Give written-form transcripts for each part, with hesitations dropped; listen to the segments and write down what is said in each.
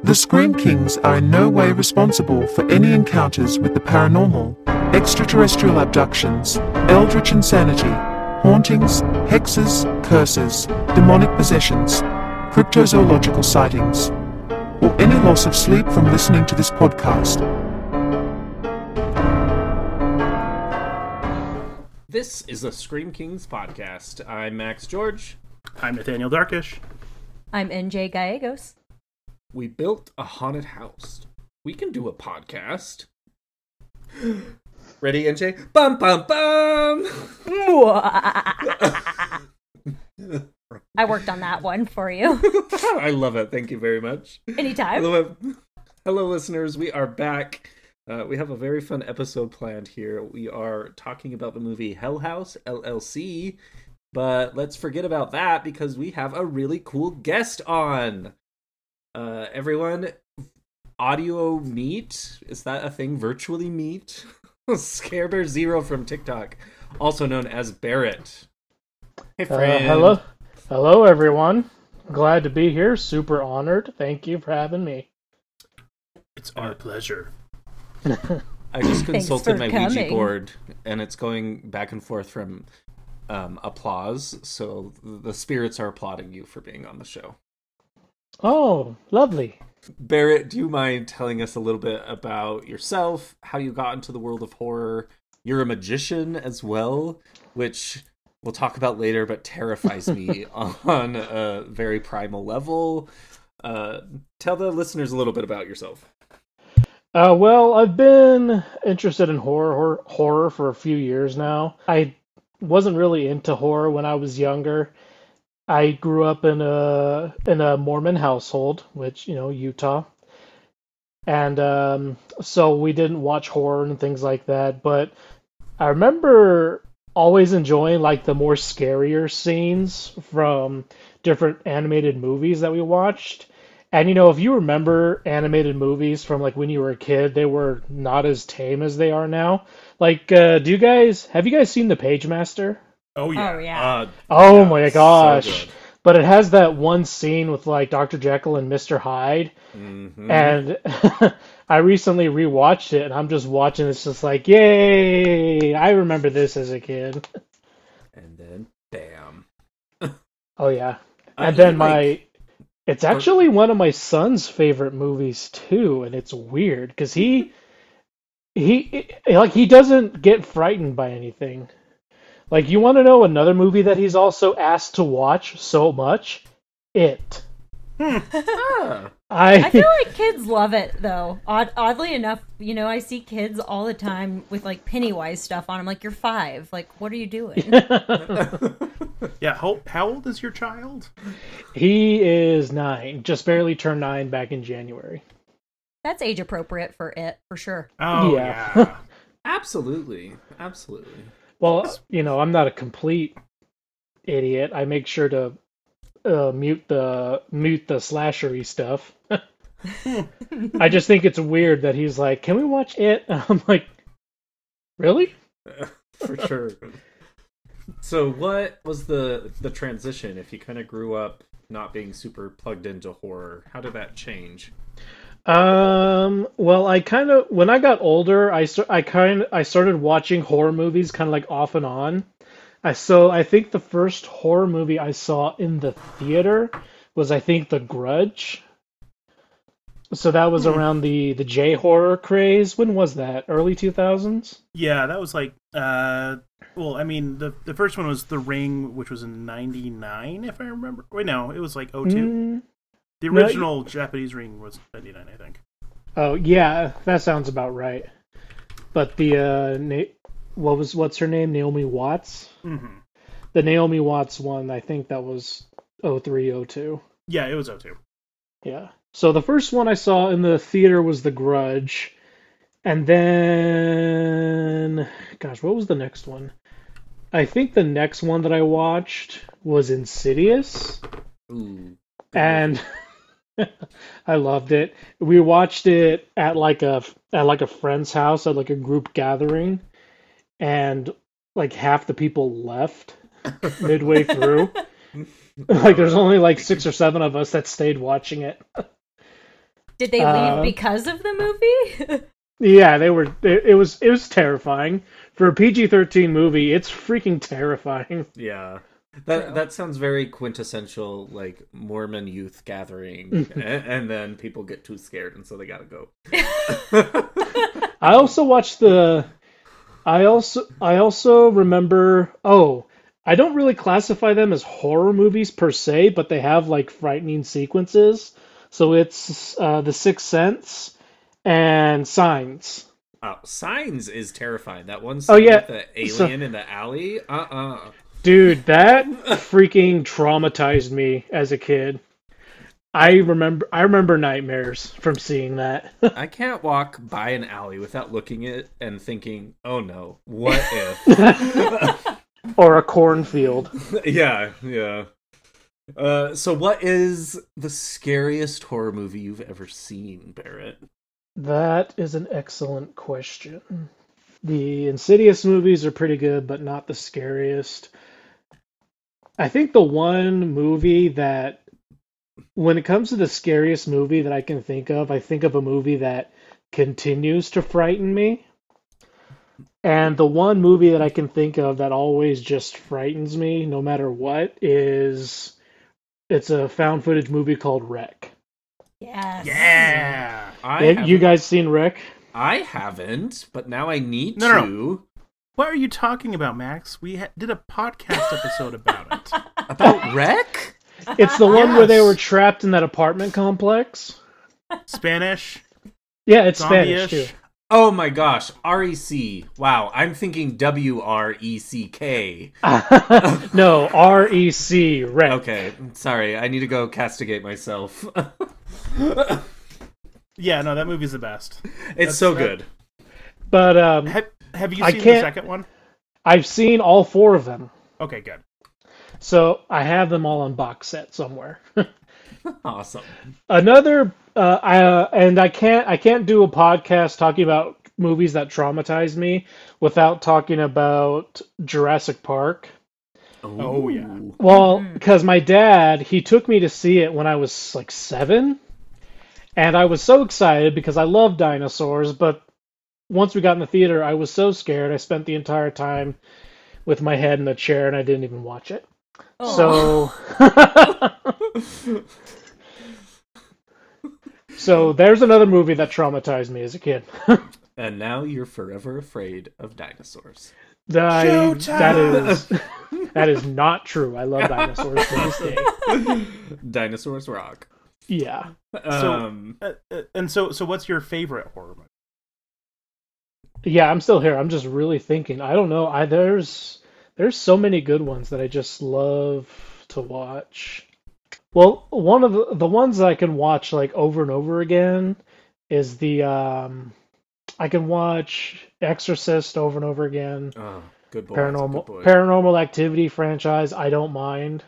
The Scream Kings are in no way responsible for any encounters with the paranormal, extraterrestrial abductions, eldritch insanity, hauntings, hexes, curses, demonic possessions, cryptozoological sightings, or any loss of sleep from listening to this podcast. This is the Scream Kings podcast. I'm Max George. I'm Nathaniel Darkish. I'm NJ Gallegos. We built a haunted house. We can do a podcast. Ready, NJ? Bum, bum, bum! I worked on that one for you. I love it. Thank you very much. Anytime. Hello, listeners. We are back. We have a very fun episode planned here. We are talking about the movie Hell House, LLC. But let's forget about that because we have a really cool guest on. Everyone, audio meet? Is that a thing? Virtually meet? Scare Bear Zero from TikTok, also known as Barrett. Hey, friend. Hello, everyone. Glad to be here. Super honored. Thank you for having me. It's our pleasure. I just consulted my coming. Ouija board, and it's going back and forth from applause, so the spirits are applauding you for being on the show. Oh, lovely. Barrett, do you mind telling us a little bit about yourself, how you got into the world of horror? You're a magician as well, which we'll talk about later, but terrifies me on a very primal level. Tell the listeners a little bit about yourself. Well, I've been interested in horror for a few years now. I wasn't really into horror when I was younger. I grew up in a Mormon household, which, Utah. And so we didn't watch horror and things like that, but I remember always enjoying like the more scarier scenes from different animated movies that we watched. And if you remember animated movies from like when you were a kid, they were not as tame as they are now. Like, have you guys seen The Pagemaster? Oh yeah. Oh, yeah. Oh my gosh. So But it has that one scene with like Dr. Jekyll and Mr. Hyde. Mm-hmm. And I recently rewatched it and I'm just watching it's just like, yay! I remember this as a kid. And then, bam. Oh yeah. And then it's actually one of my son's favorite movies too, and it's weird because he doesn't get frightened by anything. Like, you want to know another movie that he's also asked to watch so much? It. I feel like kids love it, though. Oddly enough, I see kids all the time with, like, Pennywise stuff on. I'm like, you're 5. Like, what are you doing? Yeah, how old is your child? He is 9. Just barely turned 9 back in January. That's age appropriate for it, for sure. Oh, Yeah. yeah. Absolutely. Well, I'm not a complete idiot. I make sure to mute the slashery stuff. I just think it's weird that he's like, "Can we watch it?" I'm like, "Really?" For sure. So what was the transition if you kind of grew up not being super plugged into horror? How did that change? Well, when I got older, I started watching horror movies kind of like off and on. I think the first horror movie I saw in the theater was, I think, The Grudge. So that was around the J-horror craze. When was that? Early 2000s? Yeah, that was like, the first one was The Ring, which was in 99, if I remember. Wait, no, it was like 02. The original Japanese Ring was 99, I think. Oh, yeah, that sounds about right. But the, what's her name? Naomi Watts? Mm-hmm. The Naomi Watts one, I think that was 03, 02. Yeah, it was 02. Yeah. So the first one I saw in the theater was The Grudge. And then, gosh, what was the next one? I think the next one that I watched was Insidious. Ooh. And I loved it. We watched it at like a friend's house at like a group gathering, and like half the people left midway through. Like there's only like 6 or 7 of us that stayed watching it. Did they leave because of the movie? Yeah, they were. It was terrifying for a PG-13 movie. It's freaking terrifying. Yeah. True. That sounds very quintessential, like Mormon youth gathering, and then people get too scared, and so they gotta go. I also watched the. I also remember. Oh, I don't really classify them as horror movies per se, but they have like frightening sequences. So it's The Sixth Sense and Signs. Signs is terrifying. That one Oh, scene yeah. with the alien in the alley. Dude, that freaking traumatized me as a kid. I remember nightmares from seeing that. I can't walk by an alley without looking at it and thinking, "Oh no, what if?" Or a cornfield. Yeah. So what is the scariest horror movie you've ever seen, Barrett? That is an excellent question. The Insidious movies are pretty good, but not the scariest. I think the one movie that, when it comes to the scariest movie that I can think of, I think of a movie that continues to frighten me. And the one movie that I can think of that always just frightens me, no matter what, it's a found footage movie called Wreck. Yes. Yeah. You guys seen Wreck? I haven't, but now I need No. to. What are you talking about, Max? We did a podcast episode about it. About Wreck? It's the one where they Yes. were trapped in that apartment complex. Spanish, Yeah, it's Spanish too. zombie-ish. Oh my gosh, REC. Wow, I'm thinking WRECK. No, REC, Wreck. Okay, sorry, I need to go castigate myself. Yeah, no, that movie's the best. It's so good. But Have you I seen the can't- second one? I've seen all four of them. Okay, good. So I have them all on box set somewhere. Awesome. Another, I can't do a podcast talking about movies that traumatize me without talking about Jurassic Park. Oh, yeah. Well, because my dad, he took me to see it when I was like 7, and I was so excited because I love dinosaurs, but once we got in the theater, I was so scared. I spent the entire time with my head in the chair, and I didn't even watch it. Oh. So there's another movie that traumatized me as a kid. And now you're forever afraid of dinosaurs. That is not true. I love dinosaurs to this day. Dinosaurs rock. Yeah. So what's your favorite horror movie? Yeah, I'm still here. I'm just really thinking. I don't know. There's so many good ones that I just love to watch. Well, one of the ones that I can watch like over and over again is the I can watch Exorcist over and over again. Oh, good boy. That's a good boy. Paranormal Activity franchise, I don't mind.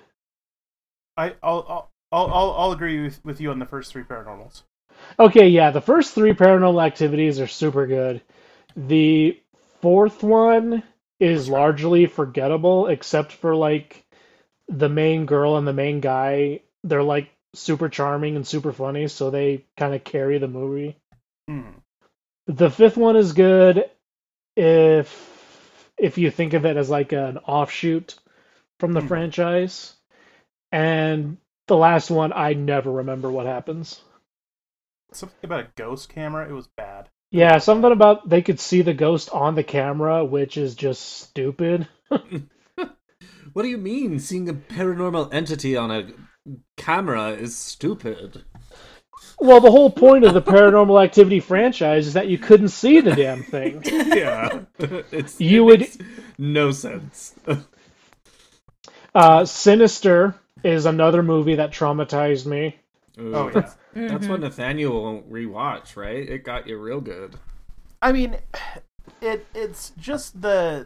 I'll agree with you on the first three Paranormals. Okay, yeah, the first 3 Paranormal Activities are super good. The fourth one is largely forgettable, except for like the main girl and the main guy. They're like super charming and super funny, so they kind of carry the movie. The 5th one is good if you think of it as like an offshoot from the franchise. And the last one, I never remember what happens. Something about a ghost camera. It was bad. Yeah, something about they could see the ghost on the camera, which is just stupid. What do you mean? Seeing a paranormal entity on a camera is stupid. Well, the whole point of the Paranormal Activity franchise is that you couldn't see the damn thing. Yeah. It makes no sense. Sinister is another movie that traumatized me. Ooh, Oh, yeah. That's what Nathaniel won't rewatch, right? It got you real good. I mean, it's just the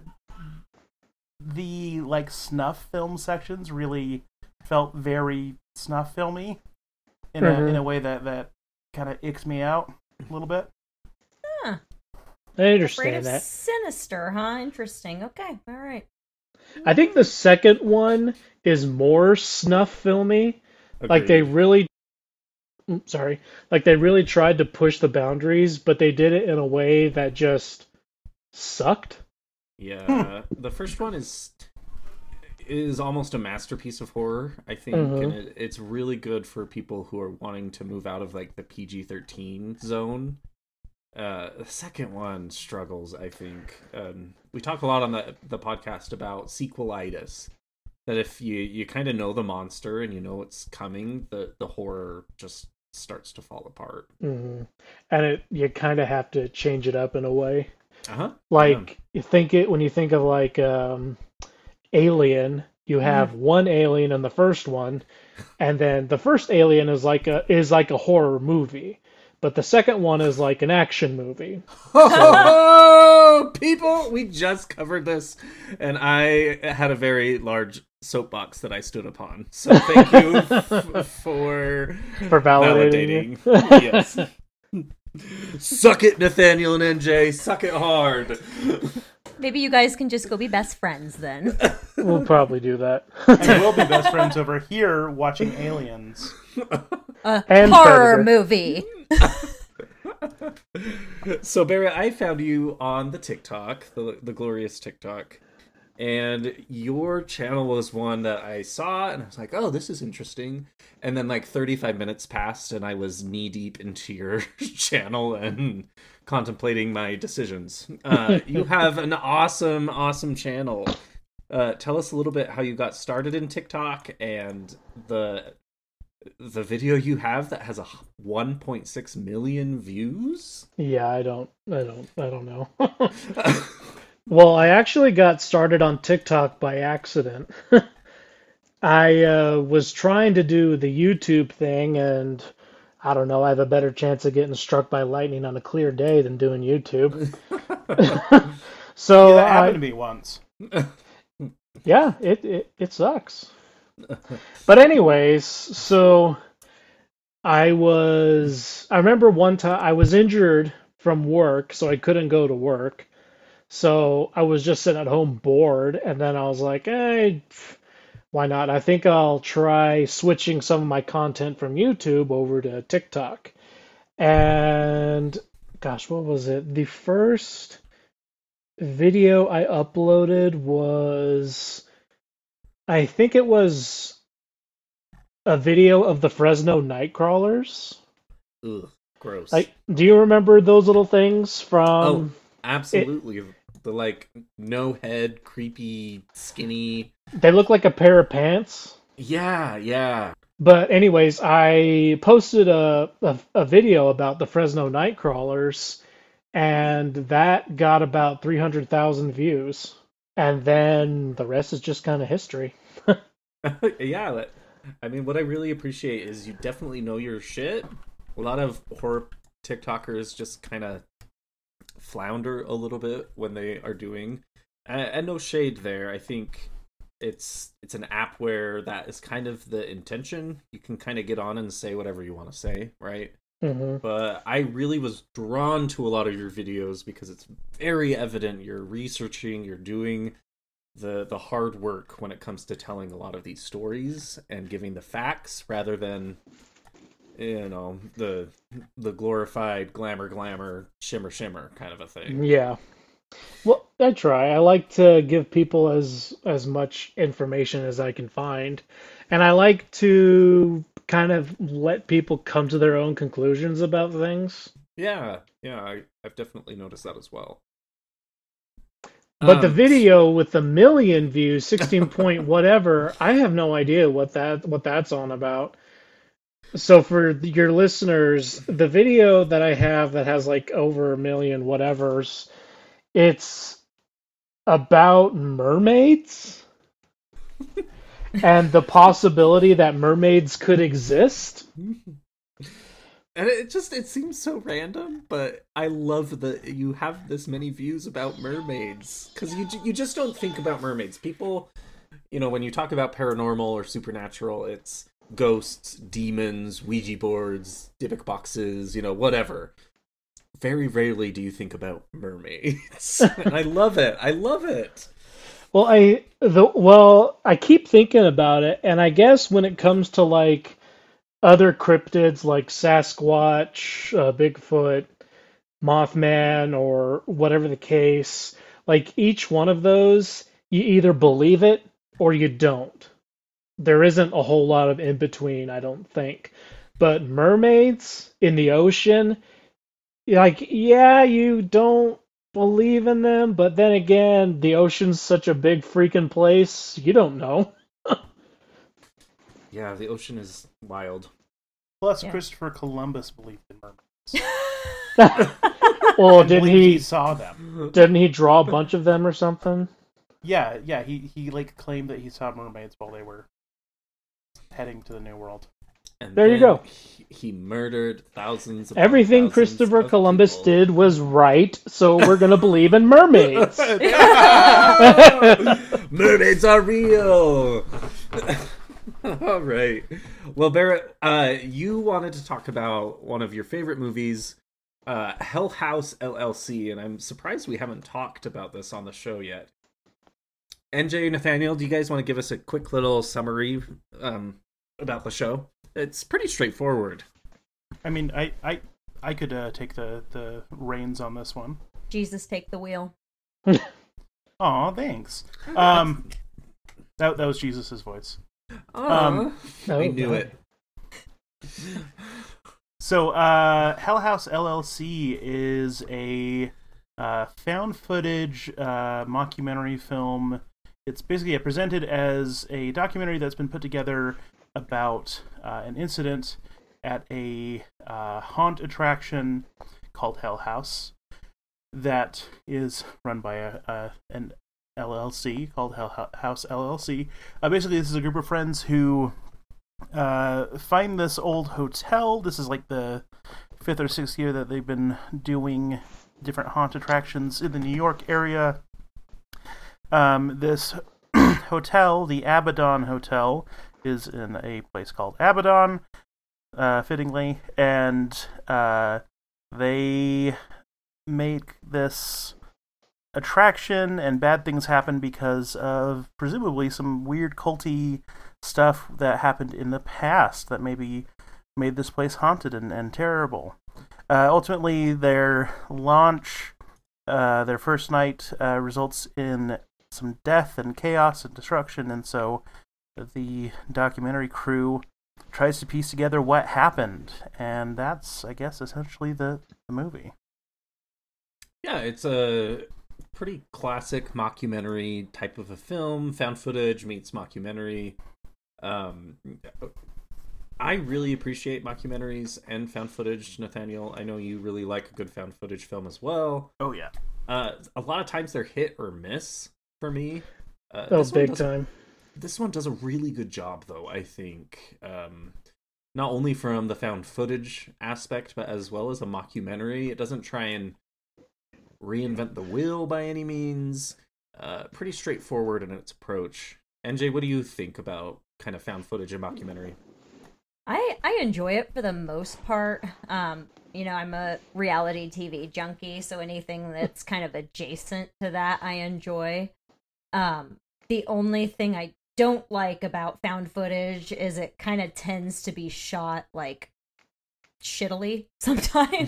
like snuff film sections really felt very snuff filmy in a way that kind of icks me out a little bit. Huh. I Afraid understand of that. Sinister, huh? Interesting. Okay, all right. I think the second one is more snuff filmy. Like they Agreed. really, sorry, like they really tried to push the boundaries, but they did it in a way that just sucked. Yeah, the first one is almost a masterpiece of horror, I think, and it's really good for people who are wanting to move out of like the PG-13 zone. The second one struggles, I think. We talk a lot on the podcast about sequelitis. That if you kind of know the monster and you know it's coming, the horror just starts to fall apart. And you kind of have to change it up in a way. Like you think it when you think of like Alien, you have one alien in the first one, and then the first Alien is like a horror movie, but the second one is like an action movie. Oh, people, we just covered this, and I had a very large soapbox that I stood upon. So thank you for validating. Yes. Suck it, Nathaniel and NJ. Suck it hard. Maybe you guys can just go be best friends then. We'll probably do that. And we'll be best friends over here watching Aliens. And Horror Predator. movie. So, Barry, I found you on the TikTok, the glorious TikTok, and your channel was one that I saw, and I was like, oh, this is interesting. And then like 35 minutes passed, and I was knee-deep into your channel and contemplating my decisions. You have an awesome, awesome channel. Tell us a little bit how you got started in TikTok and the video you have that has 1.6 million views. Yeah, I don't know. Well, I actually got started on TikTok by accident. I was trying to do the YouTube thing, and I don't know, I have a better chance of getting struck by lightning on a clear day than doing YouTube. So Yeah, that happened to me once. yeah, it sucks. But anyways, so I remember one time I was injured from work, so I couldn't go to work. So I was just sitting at home bored, and then I was like, hey, why not? I think I'll try switching some of my content from YouTube over to TikTok. And gosh, what was it? The first video I uploaded was, I think it was a video of the Fresno Nightcrawlers. Ugh, gross. Like, do you remember those little things from? Absolutely. The like no head, creepy, skinny. They look like a pair of pants. Yeah. But anyways, I posted a video about the Fresno Nightcrawlers, and that got about 300,000 views. And then the rest is just kind of history. Yeah, I mean, what I really appreciate is you definitely know your shit. A lot of horror TikTokers just kind of flounder a little bit when they are doing, and no shade there. I think it's an app where that is kind of the intention. You can kind of get on and say whatever you want to say, right? But I really was drawn to a lot of your videos because it's very evident you're researching, you're doing the hard work when it comes to telling a lot of these stories and giving the facts rather than, you know, the glorified glamour shimmer kind of a thing. Yeah. Well, I try. I like to give people as much information as I can find, and I like to kind of let people come to their own conclusions about things. Yeah, I've definitely noticed that as well. But the video with the million views, 16 point whatever, I have no idea what that's on about. So for your listeners, the video that I have that has like over a million whatevers, it's about mermaids and the possibility that mermaids could exist. And it seems so random, but I love that you have this many views about mermaids, because you just don't think about mermaids. People, you know, when you talk about paranormal or supernatural, it's ghosts, demons, Ouija boards, Dybbuk boxes, you know, whatever. Very rarely do you think about mermaids. And I love it. I love it. Well, I keep thinking about it, and I guess when it comes to like other cryptids like Sasquatch, Bigfoot, Mothman, or whatever the case, like each one of those, you either believe it or you don't. There isn't a whole lot of in between, I don't think. But mermaids in the ocean, like, yeah, you don't believe in them, but then again, the ocean's such a big freaking place, you don't know. Yeah, the ocean is wild. Plus, Yeah. Christopher Columbus believed in mermaids. Well, And believed he saw them. didn't he draw a bunch of them or something? Yeah. He like claimed that he saw mermaids while they were heading to the New World. And There you then go. He murdered thousands of Everything Christopher Columbus did was right, so we're gonna believe in mermaids. Mermaids are real. All right. Well, Barrett, you wanted to talk about one of your favorite movies, Hell House LLC, and I'm surprised we haven't talked about this on the show yet. NJ, Nathaniel, do you guys want to give us a quick little summary about the show? It's pretty straightforward. I mean, I could take the reins on this one. Jesus, take the wheel. Aw, thanks. That was Jesus' voice. I Oh, knew God. it. So, Hell House LLC is a found footage mockumentary film. It's basically presented as a documentary that's been put together about an incident at a haunt attraction called Hell House that is run by an LLC called Hell House LLC. Basically, this is a group of friends who find this old hotel. This is like the 5th or 6th year that they've been doing different haunt attractions in the New York area. This hotel, the Abaddon Hotel, is in a place called Abaddon, fittingly, and they make this attraction, and bad things happen because of presumably some weird culty stuff that happened in the past that maybe made this place haunted and terrible. Ultimately, their launch, their first night, results in some death and chaos and destruction, and so the documentary crew tries to piece together what happened, and that's, I guess, essentially the movie. Yeah, it's a pretty classic mockumentary type of a film. Found footage meets mockumentary. I really appreciate mockumentaries and found footage, Nathaniel. I know you really like a good found footage film as well. Oh, yeah. A lot of times they're hit or miss for me. Oh, big time. This one does a really good job, though, I think. Not only from the found footage aspect, but as well as a mockumentary. It doesn't try and reinvent the wheel by any means. Pretty straightforward in its approach. NJ, what do you think about kind of found footage and mockumentary? I enjoy it for the most part. I'm a reality TV junkie, so anything that's kind of adjacent to that I enjoy. The only thing I don't like about found footage is it kind of tends to be shot like shittily sometimes.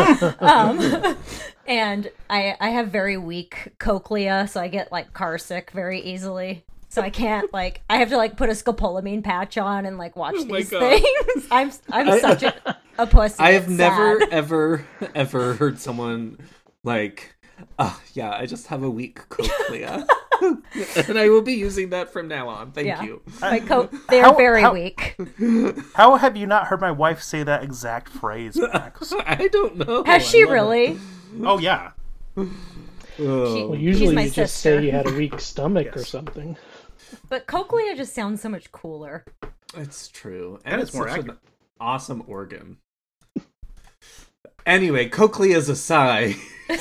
And I have very weak cochlea, so I get like car sick very easily. So I can't I have to put a scopolamine patch on and watch these things. I'm such a pussy. I have It's never sad. ever heard someone yeah, I just have a weak cochlea. And I will be using that from now on. Thank Yeah. you. They're How- very how- weak. How have you not heard my wife say that exact phrase, Max? I don't know. Has I she love it. really? Oh, yeah. Well, Oh. usually my you just sister. say you had a weak stomach or Yes. something. But cochlea just sounds so much cooler. It's true. And it's more such accurate. an awesome organ. Anyway, cochleas aside.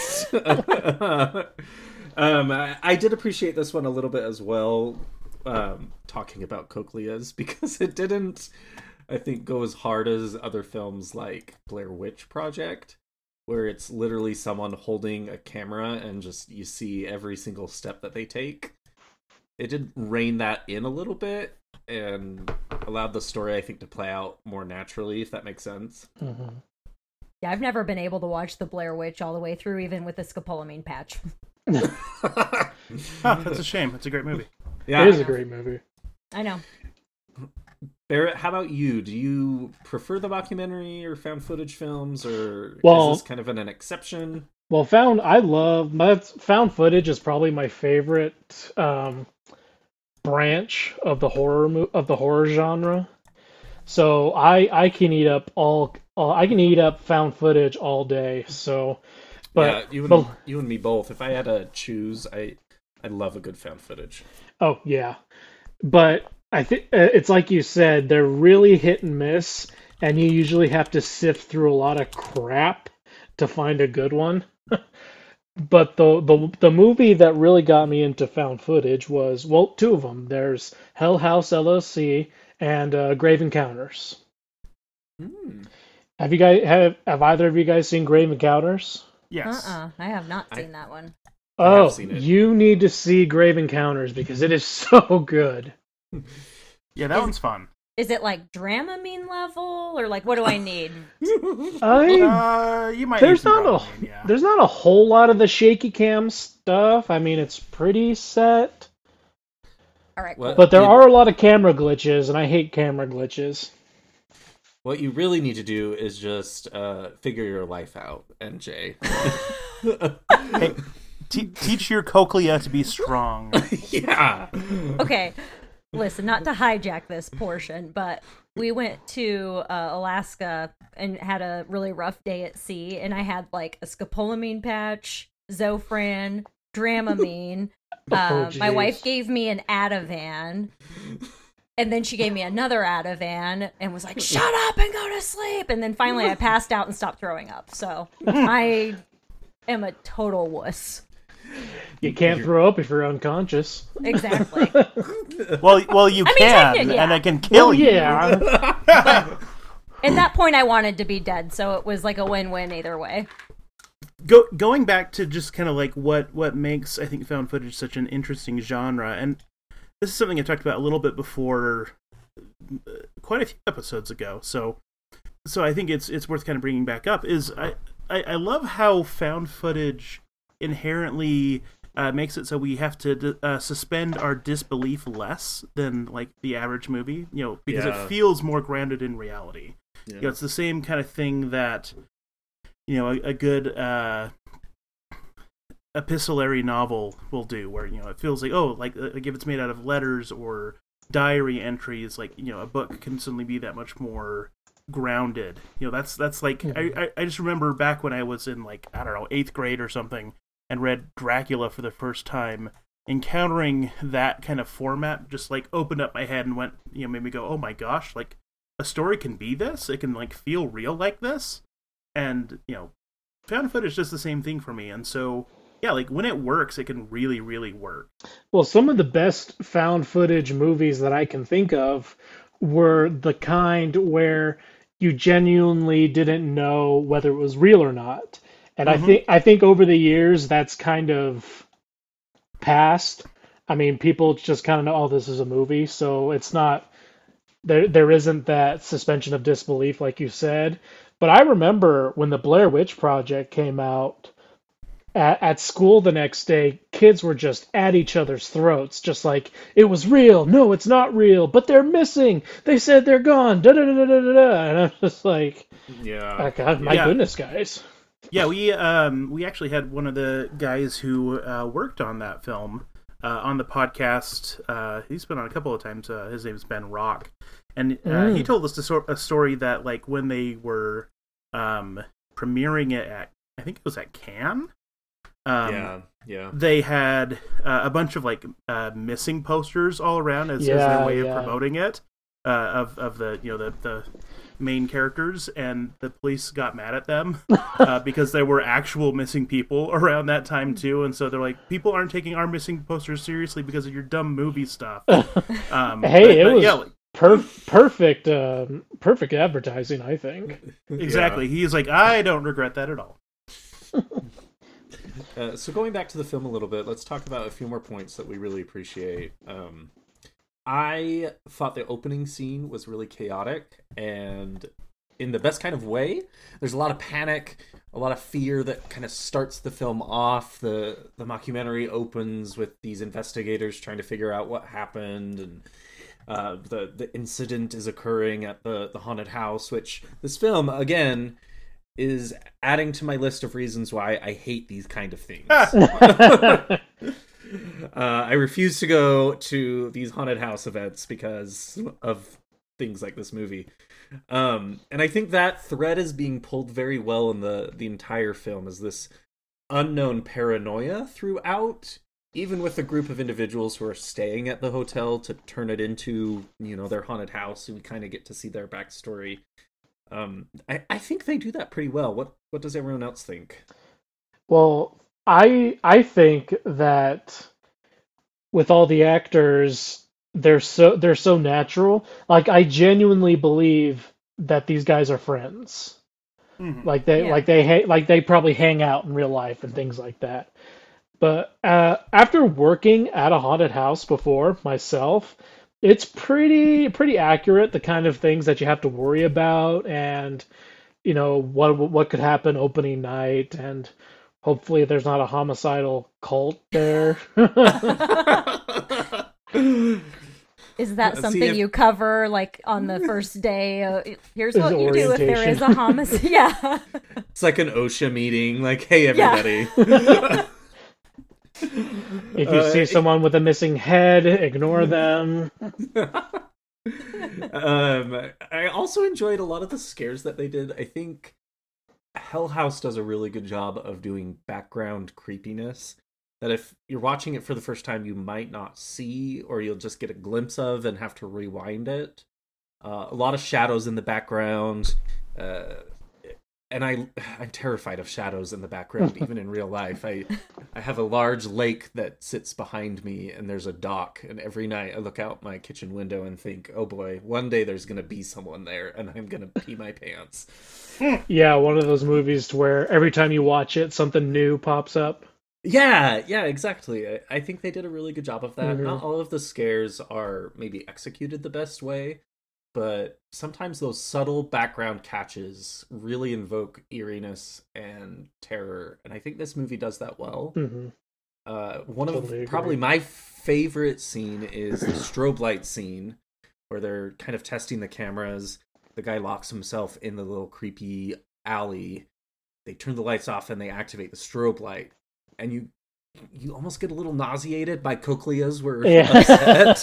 I did appreciate this one a little bit as well, talking about cochleas, because it didn't, I think, go as hard as other films like Blair Witch Project, where it's literally someone holding a camera and just you see every single step that they take. It did rein that in a little bit and allowed the story, I think, to play out more naturally, if that makes sense. Mm-hmm. Yeah, I've never been able to watch The Blair Witch all the way through, even with the scopolamine patch. Oh, that's a shame. It's a great movie. Yeah, It is a great movie. I know. Barrett, how about you? Do you prefer the mockumentary or found footage films, or Well- is this kind of an exception? Well, found footage is probably my favorite branch of the horror genre. So I can eat up I can eat up found footage all day. So, but yeah, but- you and me both. If I had to choose, I love a good found footage. oh yeah, but I think it's like you said, they're really hit and miss, and you usually have to sift through a lot of crap to find a good one. But the movie that really got me into found footage was, well, two of them. There's Hell House LLC and Grave Encounters. Hmm. Have either of you guys seen Grave Encounters? Yes. I have not seen that one. I have Oh, seen it. you need to see Grave Encounters because it is so good. Yeah, that one's fun. Is it like Dramamine level, or like what do I need? You might. There's need some not Dramamine, yeah. there's not a whole lot of the shaky cam stuff. I mean, it's pretty set, All right, What? cool. but there are a lot of camera glitches, and I hate camera glitches. What you really need to do is just figure your life out, NJ. Hey, teach your cochlea to be strong. Yeah. Okay, listen, not to hijack this portion, but we went to Alaska and had a really rough day at sea, and I had like a scopolamine patch, Zofran, Dramamine. Oh, My jeez. wife gave me an Ativan, and then she gave me another Ativan and was like, "Shut up and go to sleep." And then finally, I passed out and stopped throwing up. So I am a total wuss. You can't throw up if you're unconscious. Exactly. Well, you I mean, can, technically, yeah. and it can kill you. Yeah. At that point, I wanted to be dead, so it was like a win-win either way. Going back to just kind of like what makes, I think, found footage such an interesting genre, and this is something I talked about a little bit before, quite a few episodes ago. So I think it's worth kind of bringing back up. Is I love how found footage inherently makes it so we have to suspend our disbelief less than like the average movie, because Yeah. it feels more grounded in reality. Yeah. It's the same kind of thing that a good epistolary novel will do, where it feels like like if it's made out of letters or diary entries, like a book can suddenly be that much more grounded. That's like I just remember back when I was in like, I don't know, 8th grade or something, and read Dracula for the first time, encountering that kind of format just like opened up my head and went, made me go, oh my gosh, like a story can be this, it can like feel real like this. And found footage does the same thing for me. And so yeah, like when it works, it can really, really work. Well, some of the best found footage movies that I can think of were the kind where you genuinely didn't know whether it was real or not. And I think over the years that's kind of passed. I mean, people just kind of know, oh, this is a movie, so it's not there isn't that suspension of disbelief like you said. But I remember when the Blair Witch Project came out, at school the next day, kids were just at each other's throats, just like, it was real, no, it's not real, but they're missing, they said they're gone, da da da da da da, and I'm just like, Yeah. oh, God, my goodness, guys. Yeah, we actually had one of the guys who worked on that film on the podcast. He's been on a couple of times. His name is Ben Rock, and he told us a story that like when they were premiering it at, I think it was at Cannes. Yeah. They had a bunch of like missing posters all around as their way of promoting it of the the main characters, and the police got mad at them because there were actual missing people around that time too, and so they're like, people aren't taking our missing posters seriously because of your dumb movie stuff. Hey, it was perfect advertising, I think. Exactly. He's like, I don't regret that at all. So going back to the film a little bit, let's talk about a few more points that we really appreciate. I thought the opening scene was really chaotic and in the best kind of way. There's a lot of panic, a lot of fear that kind of starts the film off. The mockumentary opens with these investigators trying to figure out what happened, and the incident is occurring at the haunted house, which this film, again, is adding to my list of reasons why I hate these kind of things. I refuse to go to these haunted house events because of things like this movie. And I think that thread is being pulled very well in the entire film, is this unknown paranoia throughout, even with a group of individuals who are staying at the hotel to turn it into, their haunted house, and we kind of get to see their backstory. I think they do that pretty well. What does everyone else think? Well, I think that with all the actors, they're so natural. Like, I genuinely believe that these guys are friends. Mhm. Like they probably hang out in real life and things like that. But after working at a haunted house before myself, it's pretty accurate, the kind of things that you have to worry about, and what could happen opening night, and hopefully there's not a homicidal cult there. Is that See, something you cover, like, on the first day? Here's Is what you do if there is a homicide. Yeah. It's like an OSHA meeting, like, hey, everybody. If you see someone with a missing head, ignore them. I also enjoyed a lot of the scares that they did. I think Hell House does a really good job of doing background creepiness that if you're watching it for the first time, you might not see, or you'll just get a glimpse of and have to rewind it. A lot of shadows in the background, and I'm terrified of shadows in the background, even in real life. I have a large lake that sits behind me, and there's a dock, and every night I look out my kitchen window and think, oh boy, one day there's going to be someone there, and I'm going to pee my pants. Yeah, one of those movies where every time you watch it, something new pops up. Yeah, exactly. I think they did a really good job of that. Mhm. Not all of the scares are maybe executed the best way, but sometimes those subtle background catches really invoke eeriness and terror, and I think this movie does that well. Hmm. One of Totally agree. probably my favorite scene is the strobe light scene, where they're kind of testing the cameras. The guy locks himself in the little creepy alley. They turn the lights off and they activate the strobe light, and you almost get a little nauseated by cochleas were upset.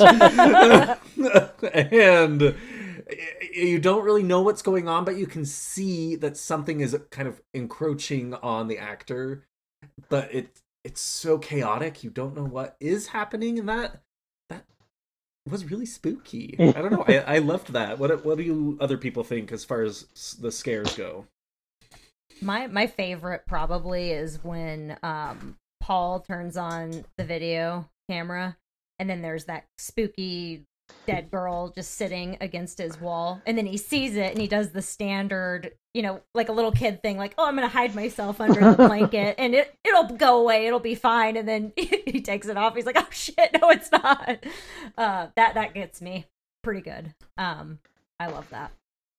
And you don't really know what's going on, but you can see that something is kind of encroaching on the actor, but it's so chaotic, you don't know what is happening, and that was really spooky. I don't know. I loved that. What do you other people think as far as the scares go? My favorite probably is when Paul turns on the video camera, and then there's that spooky dead girl just sitting against his wall, and then he sees it and he does the standard, like a little kid thing, like, oh, I'm gonna hide myself under the blanket and it'll go away, it'll be fine, and then he takes it off. He's like, oh shit, no, it's not. That gets me pretty good. I love that.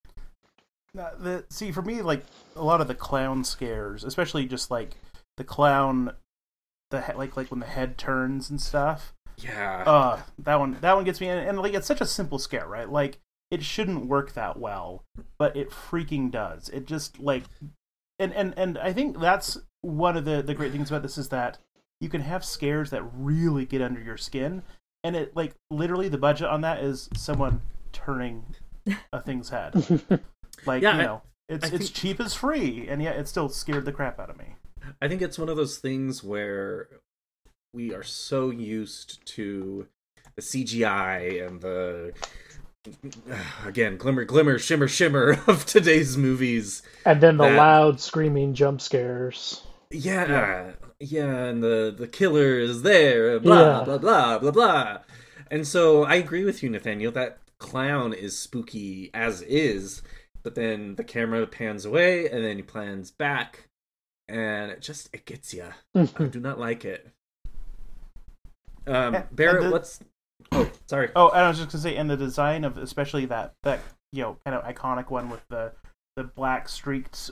See, for me, like, a lot of the clown scares, especially just like the clown, like when the head turns and stuff. Yeah. That one gets me, and like, it's such a simple scare, right? Like, it shouldn't work that well, but it freaking does. It just, like, and I think that's one of the great things about this, is that you can have scares that really get under your skin, and it, like, literally the budget on that is someone turning a thing's head. Like, yeah, it's cheap as free, and yet it still scared the crap out of me. I think it's one of those things where we are so used to the CGI and the, again, glimmer, glimmer, shimmer, shimmer of today's movies. And then the loud screaming jump scares. Yeah, and the killer is there, blah, blah, blah, blah, blah. And so I agree with you, Nathaniel, that clown is spooky as is, but then the camera pans away, and then he plans back, and it gets you. I do not like it. Barrett, Oh, sorry. Oh, and I was just gonna say, and the design of especially that kind of iconic one with the black streaked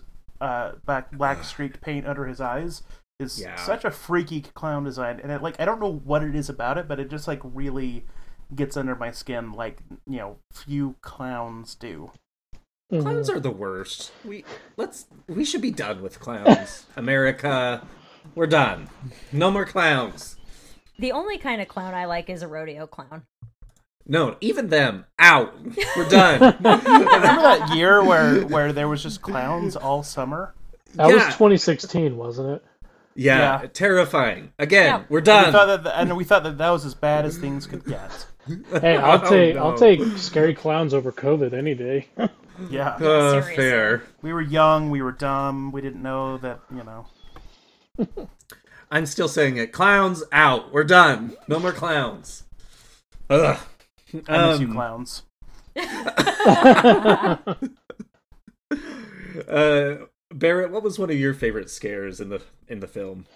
paint under his eyes is such a freaky clown design, and I don't know what it is about it, but it just really gets under my skin, like few clowns do. Clowns are the worst. We should be done with clowns. America, we're done. No more clowns. The only kind of clown I like is a rodeo clown. No, even them. Out. We're done. Remember that year where there was just clowns all summer? That was 2016, wasn't it? Yeah. Terrifying. Again, we're done. We thought that was as bad as things could get. Hey, I'll take scary clowns over COVID any day. Yeah. Fair. We were young, we were dumb, we didn't know that, I'm still saying it. Clowns out. We're done. No more clowns. Ugh. I miss you, clowns. Barrett, what was one of your favorite scares in the film?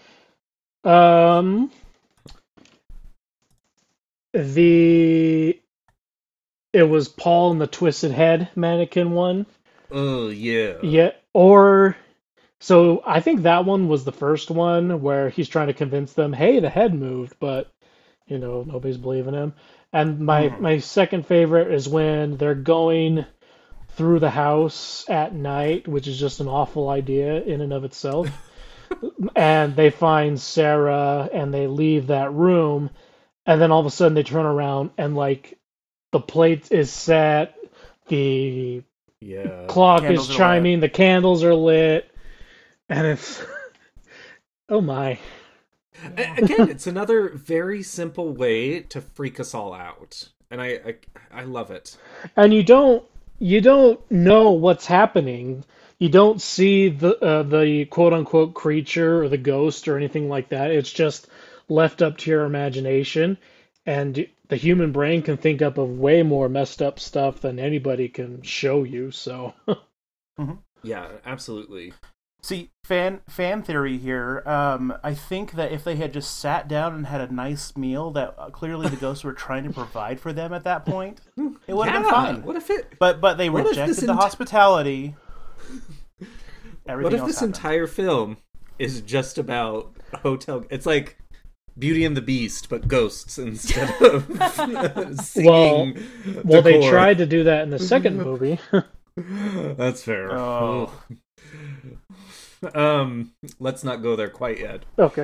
It was Paul and the Twisted Head mannequin one. Oh, yeah. Yeah, so I think that one was the first one where he's trying to convince them, hey, the head moved, but, nobody's believing him. And my second favorite is when they're going through the house at night, which is just an awful idea in and of itself. And they find Sarah and they leave that room. And then all of a sudden they turn around and the plate is set, the clock is chiming, the candles are lit, and it's oh my. Again, it's another very simple way to freak us all out, and I love it. And you don't know what's happening. You don't see the quote unquote creature or the ghost or anything like that. It's just left up to your imagination, and the human brain can think up of way more messed up stuff than anybody can show you. So, yeah, absolutely. See, fan theory here. I think that if they had just sat down and had a nice meal that clearly the ghosts were trying to provide for them at that point, it would have been fine. What if it? But they rejected the hospitality. What if this entire film is just about hotel? It's like Beauty and the Beast, but ghosts instead of singing. Well, they tried to do that in the second movie. That's fair. Oh. Let's not go there quite yet. Okay.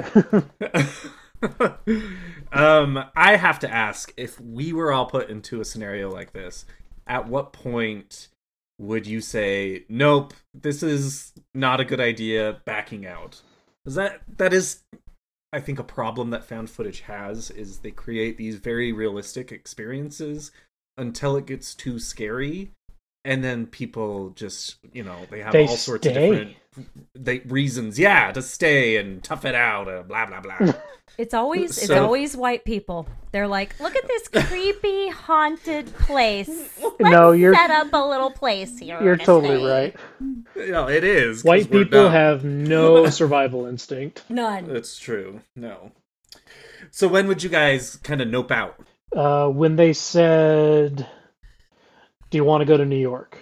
I have to ask, if we were all put into a scenario like this, at what point would you say, nope, this is not a good idea, backing out? Because that is, I think, a problem that found footage has, is they create these very realistic experiences until it gets too scary, and then people just, they have all sorts of different reasons, to stay and tough it out, blah, blah, blah. It's always white people. They're like, look at this creepy haunted place. Let's set up a little place here. You're totally right. No, it is. White people have no survival instinct. None. That's true. No. So when would you guys kind of nope out? When they said, do you want to go to New York?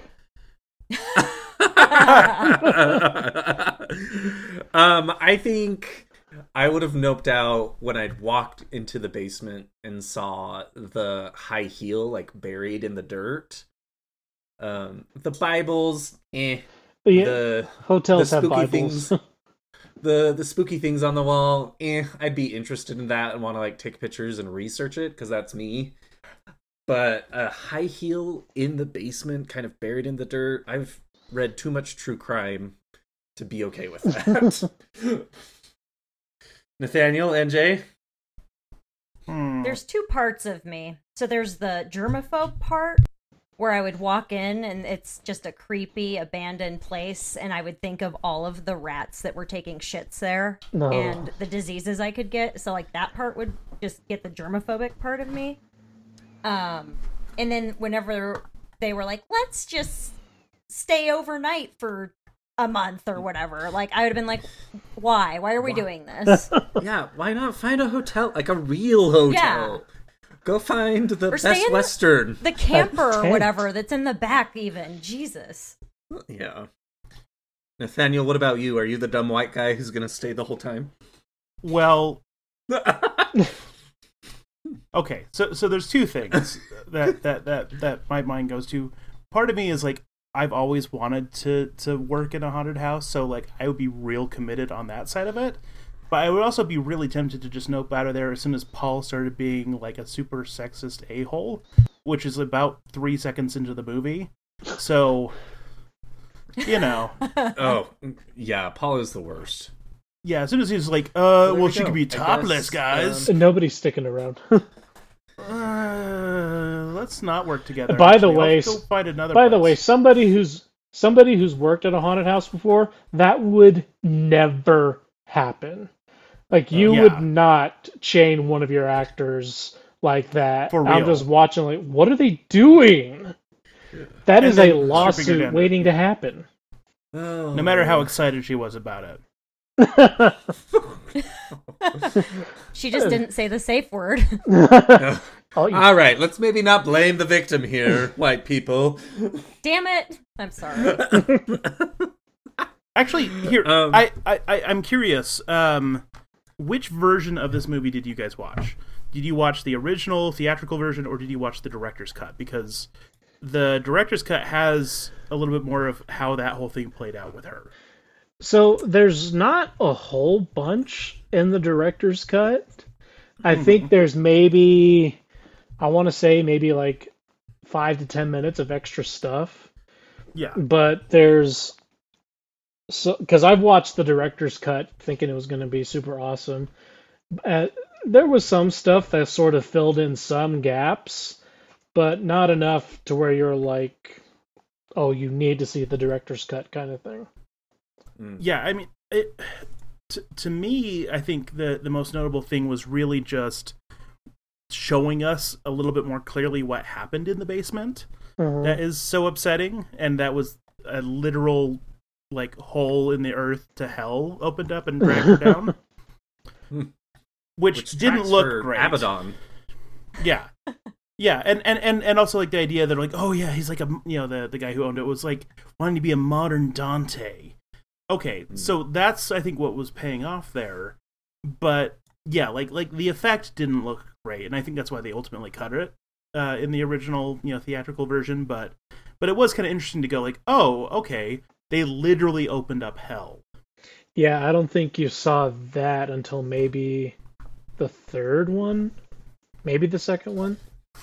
I think I would have noped out when I'd walked into the basement and saw the high heel buried in the dirt. The Bibles, the hotels the have spooky Bibles. Things, the spooky things on the wall, I'd be interested in that and want to take pictures and research it because that's me. But a high heel in the basement, kind of buried in the dirt, I've read too much true crime to be okay with that. Nathaniel, NJ? There's two parts of me. So there's the germaphobe part, where I would walk in and it's just a creepy, abandoned place, and I would think of all of the rats that were taking shits there and the diseases I could get. So that part would just get the germophobic part of me. And then whenever they were like, let's just stay overnight for a month or whatever, I would have been like, why are we doing this? Yeah, why not find a hotel, a real hotel? Go find the Or stay Best in Western. the camper or tent. whatever that's in the back. Even Jesus. Yeah. Nathaniel, what about you? Are you the dumb white guy who's gonna stay the whole time? Well, okay, so there's two things that my mind goes to. Part of me is like, I've always wanted to work in a haunted house, so like I would be real committed on that side of it. But I would also be really tempted to just nope out of there as soon as Paul started being like a super sexist a-hole, which is about 3 seconds into the movie. So, you know. Oh, yeah, Paul is the worst. Yeah, as soon as he's like, there well, we she go. could be I topless, guess, guys. Nobody's sticking around. Let's not work together. By the actually. way, I'll go find another By the way, place. somebody who's worked at a haunted house before, that would never happen. Like you Yeah. would not chain one of your actors like that. For I'm real. just watching like, what are they doing? That And is then a stripping her lawsuit down. waiting to happen. Oh. No matter how excited she was about it. She just didn't say the safe word. Oh, you- All right, let's maybe not blame the victim here, white people. Damn it! I'm sorry. Actually, here, Um, I'm curious. Which version of this movie did you guys watch? Did you watch the original theatrical version, or did you watch the director's cut? Because the director's cut has a little bit more of how that whole thing played out with her. So there's not a whole bunch in the director's cut. I think there's maybe, I want to say maybe like 5 to 10 minutes of extra stuff. Yeah. But there's, so because I've watched the director's cut thinking it was going to be super awesome. There was some stuff that sort of filled in some gaps, but not enough to where you're like, oh, you need to see the director's cut kind of thing. Yeah, I mean, to me, I think the most notable thing was really just showing us a little bit more clearly what happened in the basement. That is so upsetting, and that was a literal like hole in the earth to hell opened up and dragged her down, which didn't tracks look for great. Abaddon. Yeah. Yeah, and also like the idea that like, oh yeah, he's like the guy who owned it was like wanting to be a modern Dante. Okay, so that's I think what was paying off there. But yeah, like the effect didn't look great, and I think that's why they ultimately cut it in the original, theatrical version, but it was kind of interesting to go like, "Oh, okay, they literally opened up hell." Yeah, I don't think you saw that until maybe the third one, maybe the second one.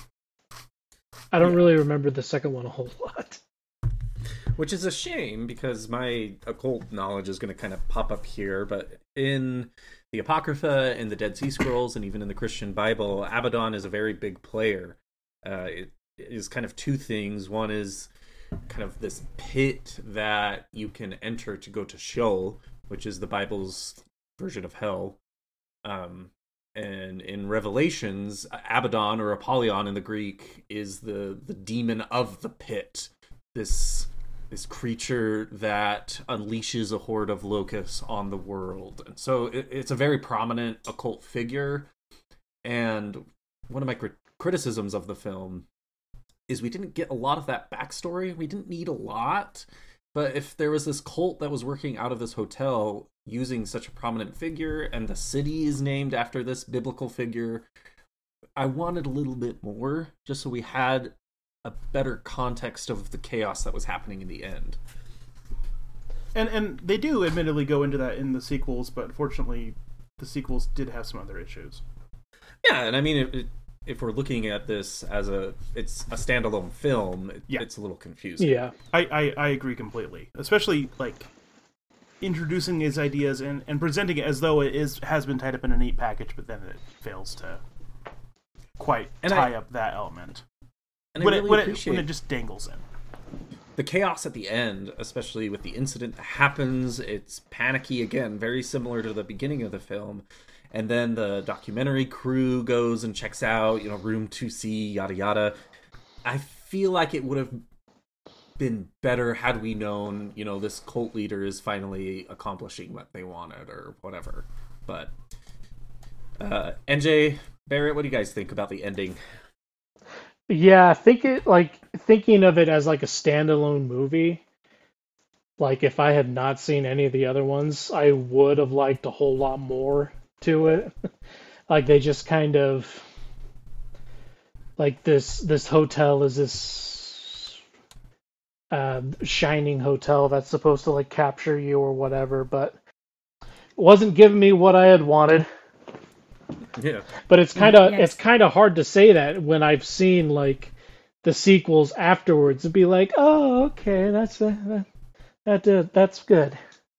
I don't really remember the second one a whole lot. Which is a shame because my occult knowledge is going to kind of pop up here. But in the Apocrypha, in the Dead Sea Scrolls, and even in the Christian Bible, Abaddon is a very big player. It is kind of two things. One is kind of this pit that you can enter to go to Sheol, which is the Bible's version of hell. And in Revelations, Abaddon, or Apollyon in the Greek, is the demon of the pit. This creature that unleashes a horde of locusts on the world. And so it's a very prominent occult figure. And one of my criticisms of the film is we didn't get a lot of that backstory. We didn't need a lot. But if there was this cult that was working out of this hotel using such a prominent figure, and the city is named after this biblical figure, I wanted a little bit more, just so we had a better context of the chaos that was happening in the end. And they do admittedly go into that in the sequels, but unfortunately, the sequels did have some other issues. Yeah, and I mean, if we're looking at this as it's a standalone film, it's a little confusing. Yeah. I agree completely, especially like introducing these ideas and presenting it as though it has been tied up in a neat package, but then it fails to quite tie up that element. And When I it really appreciate when it just dangles in. the chaos at the end, especially with the incident that happens. It's panicky again, very similar to the beginning of the film. And then the documentary crew goes and checks out, room 2C, yada yada. I feel like it would have been better had we known, this cult leader is finally accomplishing what they wanted or whatever. But NJ, Barrett, what do you guys think about the ending? Yeah, thinking of it as like a standalone movie. Like if I had not seen any of the other ones, I would have liked a whole lot more to it. Like they just kind of like this hotel is this shining hotel that's supposed to like capture you or whatever, but it wasn't giving me what I had wanted. Yeah. But it's Yes. kind of hard to say that when I've seen like the sequels afterwards and be like, oh, okay, that's good.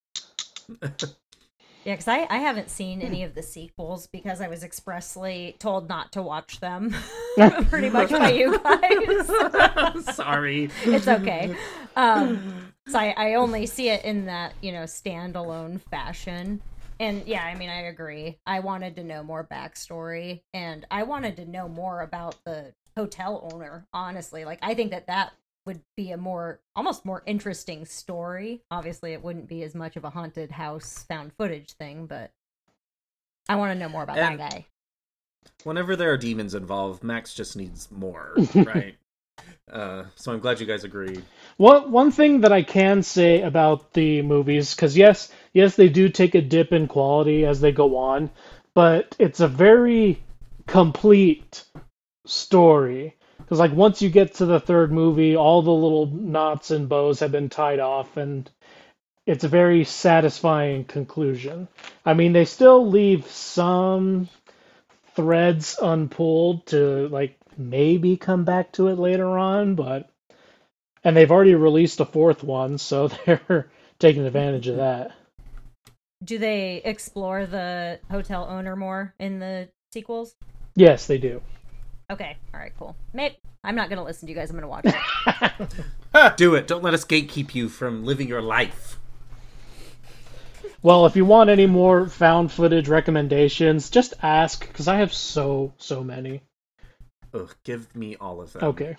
Yeah, because I haven't seen any of the sequels because I was expressly told not to watch them pretty much by you guys. Sorry. It's okay. So I only see it in that, standalone fashion. And yeah, I mean, I agree. I wanted to know more backstory, and I wanted to know more about the hotel owner, honestly. Like, I think that would be almost more interesting story. Obviously, it wouldn't be as much of a haunted house found footage thing, but I want to know more about that guy. Whenever there are demons involved, Max just needs more, right? So I'm glad you guys agree. One thing that I can say about the movies, because yes, they do take a dip in quality as they go on, but it's a very complete story. Because like once you get to the third movie, all the little knots and bows have been tied off, and it's a very satisfying conclusion. I mean, they still leave some threads unpulled to like maybe come back to it later on, and they've already released a fourth one, so they're taking advantage of that. Do they explore the hotel owner more in the sequels? Yes, they do. Okay, all right, cool. I'm not going to listen to you guys. I'm going to watch it. Do it. Don't let us gatekeep you from living your life. Well, if you want any more found footage recommendations, just ask, because I have so many. Ugh, give me all of them. Okay.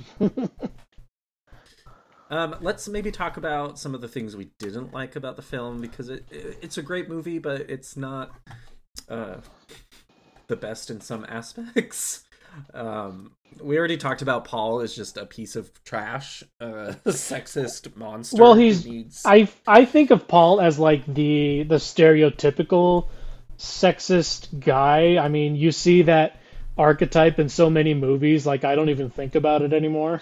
Let's maybe talk about some of the things we didn't like about the film, because it's a great movie, but it's not the best in some aspects. We already talked about Paul is just a piece of trash, sexist monster. Well, I think of Paul as like the stereotypical sexist guy. I mean, you see that archetype in so many movies, like I don't even think about it anymore.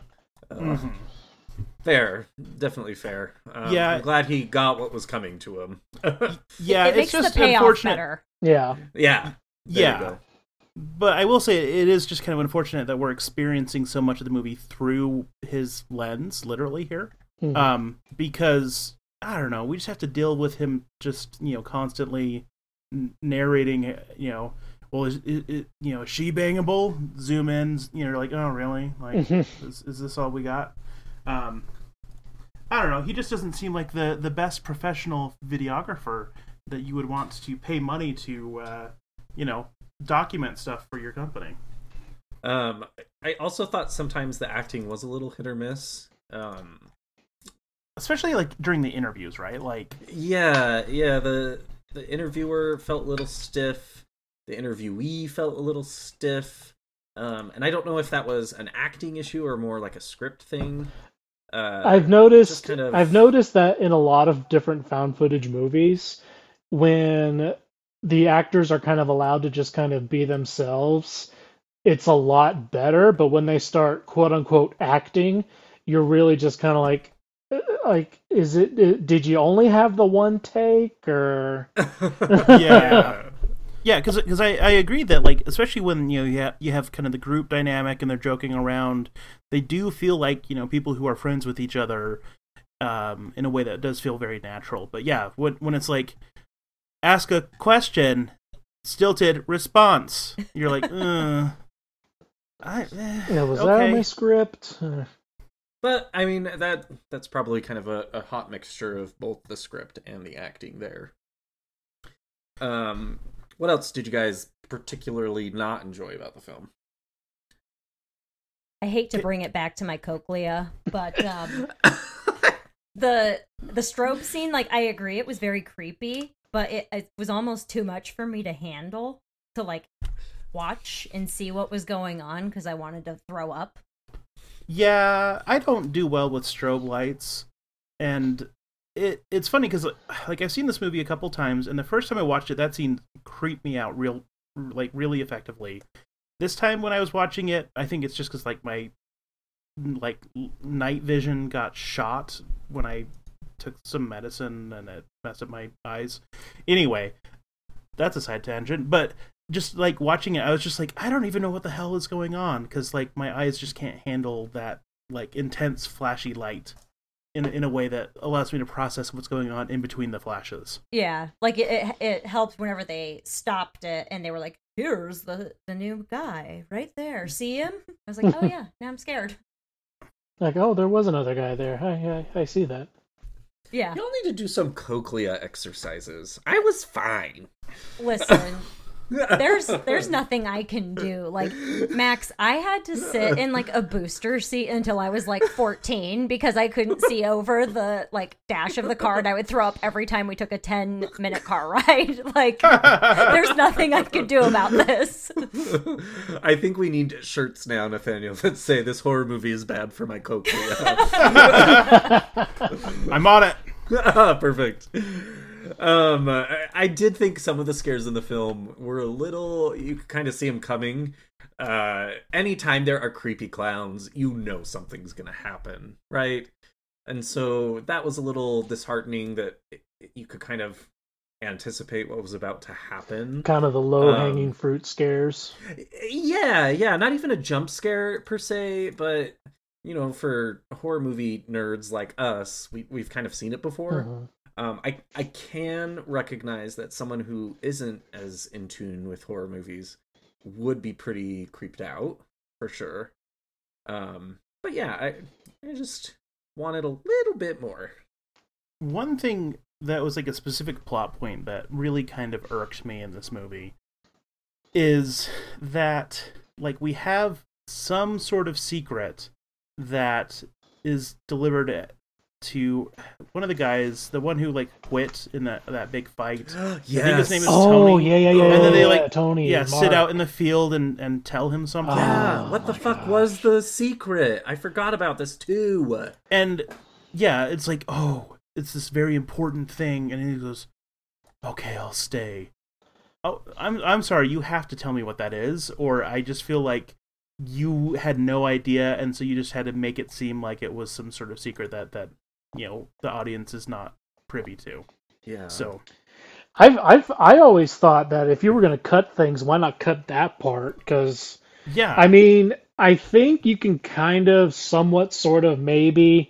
Fair, definitely fair. Yeah. I'm glad he got what was coming to him. Yeah, it it's makes just the payoff unfortunate. better. Yeah. Yeah. There you go. But I will say it is just kind of unfortunate that we're experiencing so much of the movie through his lens, literally here. Mhm. Because I don't know, we just have to deal with him just constantly narrating. Well, is she bangable? Zoom in. You're like, oh really? Like, is this all we got? I don't know. He just doesn't seem like the best professional videographer that you would want to pay money to, document stuff for your company. I also thought sometimes the acting was a little hit or miss. Especially like during the interviews, right? Like, yeah. The interviewer felt a little stiff. The interviewee felt a little stiff. And I don't know if that was an acting issue or more like a script thing. I've noticed that in a lot of different found footage movies, when the actors are kind of allowed to just kind of be themselves, it's a lot better. But when they start quote unquote acting, you're really just kind of like, did you only have the one take or? Yeah, because I agree that, like, especially when you have kind of the group dynamic and they're joking around, they do feel like people who are friends with each other, in a way that does feel very natural. But yeah, when it's like, ask a question, stilted response, you're like, was that on my script? But I mean that's probably kind of a hot mixture of both the script and the acting there. What else did you guys particularly not enjoy about the film? I hate to bring it back to my cochlea, but the strobe scene, like, I agree, it was very creepy, but it was almost too much for me to handle. To like, watch and see what was going on because I wanted to throw up. Yeah, I don't do well with strobe lights, and it's funny because like I've seen this movie a couple times, and the first time I watched it, that scene creeped me out really effectively. This time when I was watching it, I think it's just because like my night vision got shot when I took some medicine and it messed up my eyes. Anyway, that's a side tangent, but just like watching it, I was just like, I don't even know what the hell is going on because like my eyes just can't handle that like intense flashy light in a way that allows me to process what's going on in between the flashes. Yeah, like it helped whenever they stopped it and they were like, here's the new guy right there, see him? I was like, oh yeah, now I'm scared. Like, oh, there was another guy there. I see that. Yeah. Y'all need to do some cochlea exercises. I was fine. Listen, there's nothing I can do. Like, Max, I had to sit in like a booster seat until I was like 14 because I couldn't see over the like dash of the car and I would throw up every time we took a 10-minute car ride. Like, there's nothing I could do about this. I think we need shirts now, Nathaniel, that say this horror movie is bad for my cochlea. I'm on it. Perfect. I did think some of the scares in the film were a little, you could kind of see them coming. Anytime there are creepy clowns, you know something's gonna happen, right? And so that was a little disheartening that you could kind of anticipate what was about to happen. Kind of the low-hanging fruit scares. Yeah, not even a jump scare per se, but you know, for horror movie nerds like us, we've kind of seen it before. I can recognize that someone who isn't as in tune with horror movies would be pretty creeped out, for sure. But yeah, I just wanted a little bit more. One thing that was like a specific plot point that really kind of irked me in this movie is that like we have some sort of secret that is delivered to one of the guys, the one who like quit in that big fight. Yes. I think his name is Tony. Tony. Yeah. And then they like Tony. sit out in the field and tell him something. Yeah, what the fuck was the secret? I forgot about this too. And yeah, it's like, oh, it's this very important thing, and he goes, okay, I'll stay. Oh, I'm sorry, you have to tell me what that is, or I just feel like you had no idea, and so you just had to make it seem like it was some sort of secret that you know the audience is not privy to. Yeah. So I always thought that if you were going to cut things, why not cut that part? Because yeah, I mean, I think you can kind of somewhat sort of maybe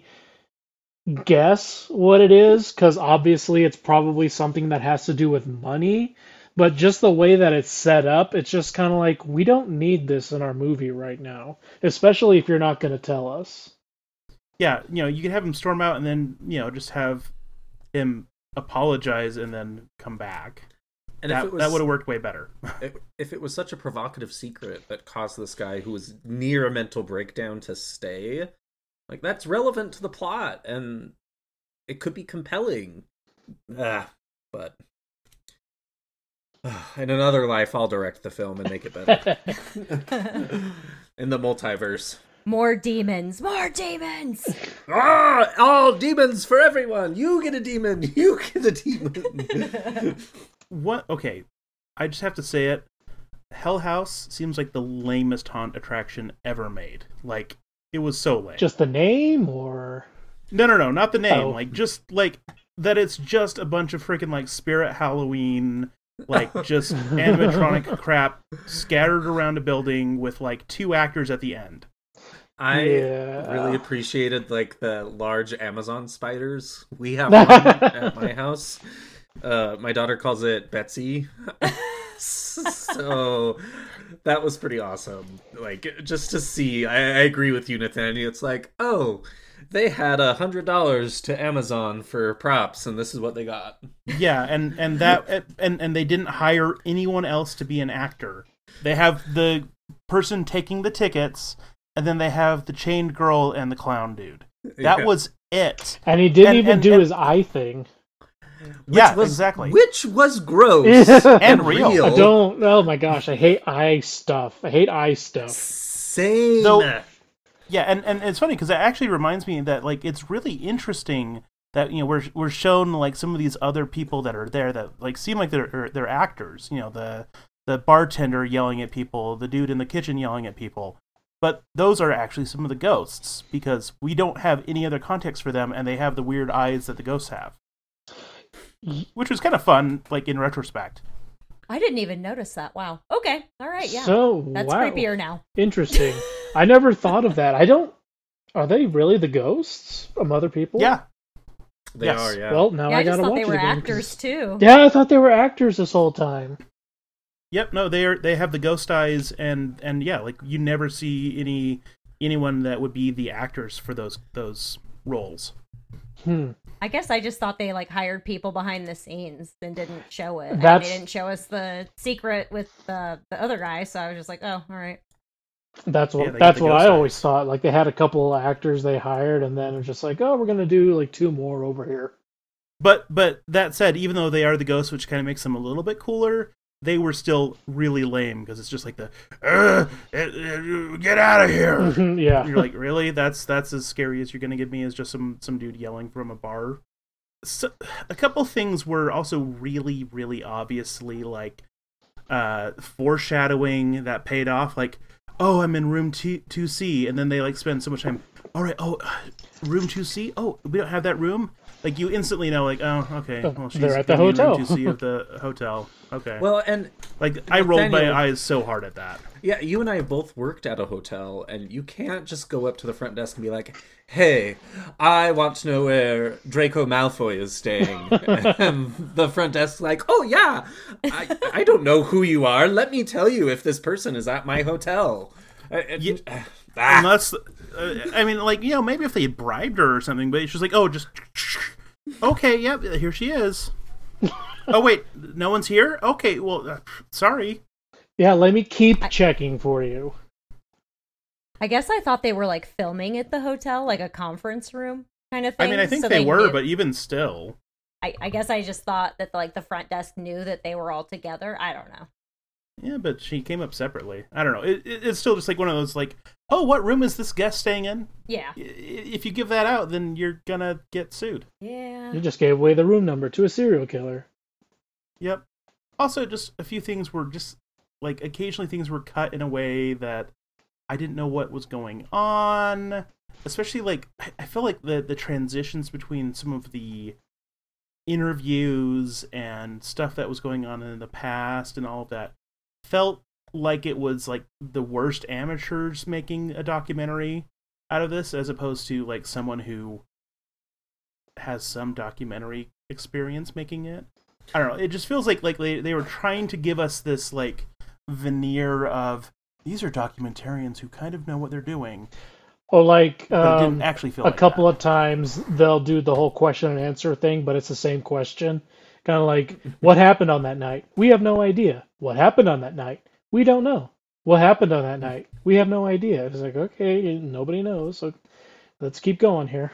guess what it is, because obviously it's probably something that has to do with money. But just the way that it's set up, it's just kind of like, we don't need this in our movie right now, especially if you're not going to tell us. Yeah, you know, you could have him storm out and then, you know, just have him apologize and then come back. And that would have worked way better. If it was such a provocative secret that caused this guy who was near a mental breakdown to stay, like, that's relevant to the plot, and it could be compelling. But in another life, I'll direct the film and make it better. In the multiverse. More demons! More demons! All demons for everyone! You get a demon! You get a demon! What? Okay, I just have to say it. Hell House seems like the lamest haunt attraction ever made. Like, it was so lame. Just the name, or? No, not the name. Oh. Like, just, like, that it's just a bunch of freaking, like, Spirit Halloween, like, just animatronic crap scattered around a building with, like, 2 actors at the end. I Yeah. really appreciated, like, the large Amazon spiders. We have one at my house. My daughter calls it Betsy. So that was pretty awesome. Like, just to see, I agree with you, Nathaniel. It's like, oh, they had $100 to Amazon for props, and this is what they got. Yeah, and they didn't hire anyone else to be an actor. They have the person taking the tickets, and then they have the chained girl and the clown dude. That was it. And he didn't even do his eye thing. Exactly. Which was gross And real. I don't. Oh my gosh, I hate eye stuff. I hate eye stuff. Same. Though, yeah, and it's funny because it actually reminds me that like it's really interesting that we're shown like some of these other people that are there that like seem like they're actors. The bartender yelling at people, the dude in the kitchen yelling at people. But those are actually some of the ghosts because we don't have any other context for them, and they have the weird eyes that the ghosts have, which was kind of fun, like in retrospect. I didn't even notice that. Wow. Okay. All right. Yeah. So That's wow. creepier now. Interesting. I never thought of that. Are they really the ghosts of other people? Yeah. They are, yeah. Well, now Yeah, I I just gotta thought watch they it were again, actors 'cause- too. Yeah, I thought they were actors this whole time. Yep, no, they have the ghost eyes, and yeah, like you never see anyone that would be the actors for those roles. I guess I just thought they like hired people behind the scenes and didn't show it. And That's- they didn't show us the secret with the other guy, so I was just like, oh, all right. That's what they get the I ghost always eyes. thought. Like they had a couple of actors they hired, and then it was just like, oh, we're gonna do like 2 more over here. But that said, even though they are the ghosts, which kind of makes them a little bit cooler, they were still really lame because it's just like the get out of here. Yeah. And you're like, really? That's as scary as you're gonna give me as just some dude yelling from a bar. So, a couple things were also really, really obviously like foreshadowing that paid off. Like, oh, I'm in room 2C, and then they like spend so much time. All right, room 2C. Oh, we don't have that room. Like you instantly know, like, oh, okay. Well, she's They're at the gonna be in hotel. room 2C of the hotel. Okay. Well, and like I rolled my Nathaniel- eyes so hard at that. yeah, you and I have both worked at a hotel, and you can't just go up to the front desk and be like, hey, I want to know where Draco Malfoy is staying. And the front desk's like, oh, yeah, I don't know who you are. Let me tell you if this person is at my hotel. Unless, I mean, like, maybe if they bribed her or something, but it's just like, oh, just, okay, yep, here she is. Oh, wait, no one's here? Okay, well, sorry. Yeah, let me keep checking for you. I guess I thought they were like filming at the hotel, like a conference room kind of thing. I mean, I think so they were, knew. but even still. I guess I just thought that like the front desk knew that they were all together. I don't know. Yeah, but she came up separately. I don't know. It's still just like one of those, like, oh, what room is this guest staying in? Yeah. If you give that out, then you're gonna get sued. Yeah. You just gave away the room number to a serial killer. Yep. Also, just a few things were just, like, occasionally things were cut in a way that I didn't know what was going on. Especially, like, I feel like the transitions between some of the interviews and stuff that was going on in the past and all of that felt like it was, like, the worst amateurs making a documentary out of this, as opposed to, like, someone who has some documentary experience making it. I don't know. It just feels like they were trying to give us this like veneer of these are documentarians who kind of know what they're doing. Or like But it didn't actually feel a like couple that. of times they'll do the whole question and answer thing, but it's the same question. Kind of like, what happened on that night? We have no idea. What happened on that night? We don't know. What happened on that night? We have no idea. It's like, okay, nobody knows, so let's keep going here.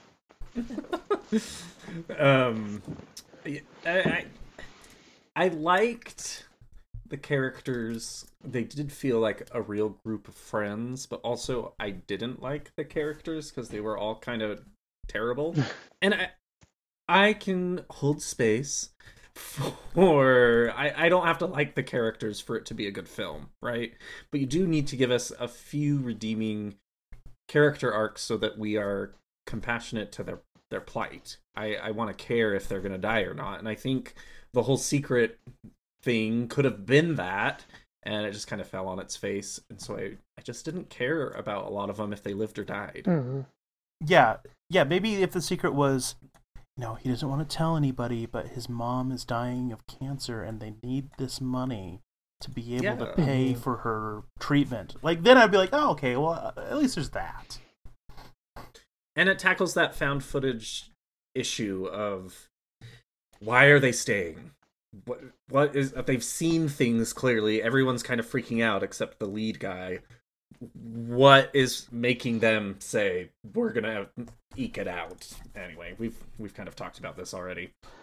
I liked the characters. They did feel like a real group of friends, but also I didn't like the characters because they were all kind of terrible. And I can hold space for I don't have to like the characters for it to be a good film, right? But you do need to give us a few redeeming character arcs so that we are compassionate to their plight. I want to care if they're going to die or not. And I think the whole secret thing could have been that, and it just kind of fell on its face. And so I just didn't care about a lot of them if they lived or died. Mm-hmm. Yeah, maybe if the secret was, he doesn't want to tell anybody, but his mom is dying of cancer and they need this money to be able to pay for her treatment. Like, then I'd be like, oh, okay, well, at least there's that. And it tackles that found footage issue of why are they staying? What is, they've seen things clearly. Everyone's kind of freaking out except the lead guy. What is making them say we're gonna eke it out? Anyway, we've kind of talked about this already.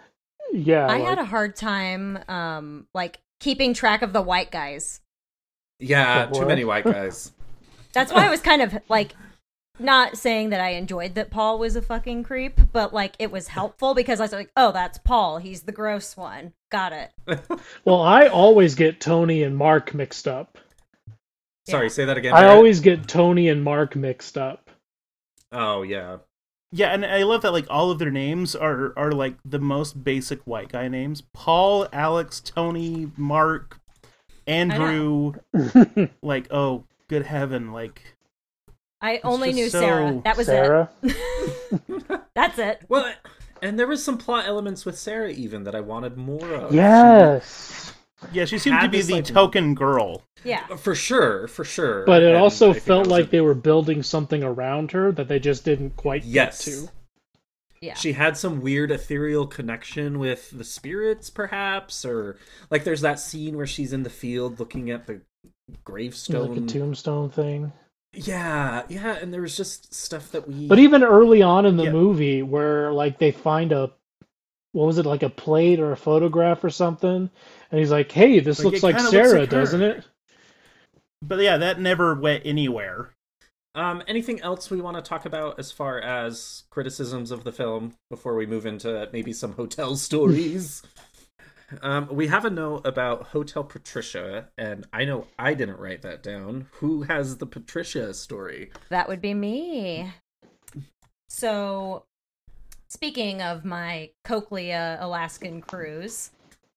Yeah, I like, had a hard time, like keeping track of the white guys. Yeah, The too what? many white guys. That's why I was kind of like not saying that I enjoyed that Paul was a fucking creep, but like it was helpful because I was like, oh, that's Paul. He's the gross one. Got it. well, I always get Tony and Mark mixed up. Sorry, Yeah. say that again. I Barrett. always get Tony and Mark mixed up. Oh yeah. Yeah, and I love that like all of their names are like the most basic white guy names. Paul, Alex, Tony, Mark, Andrew. Like, oh, good heaven, like I only just knew so- Sarah. That was Sarah. it. That's it. Well, and there was some plot elements with Sarah even that I wanted more of. Yes. yeah, she seemed to had be this, the like- token girl. Yeah. For sure. But it And also I think felt that was like a- they were building something around her that they just didn't quite Yes. get to. Yeah. She had some weird ethereal connection with the spirits, perhaps, or like there's that scene where she's in the field looking at the gravestone. Like a tombstone thing. Yeah, and there was just stuff that we. But even early on in the Yeah. movie, where like they find what was it, like a plate or a photograph or something, and he's like, "Hey, this Like, looks it like kinda looks Sarah, like her." doesn't it?" But yeah, that never went anywhere. Anything else we want to talk about as far as criticisms of the film before we move into maybe some hotel stories? We have a note about Hotel Patricia, and I know I didn't write that down. Who has the Patricia story? That would be me. So, speaking of my Cochlea Alaskan cruise,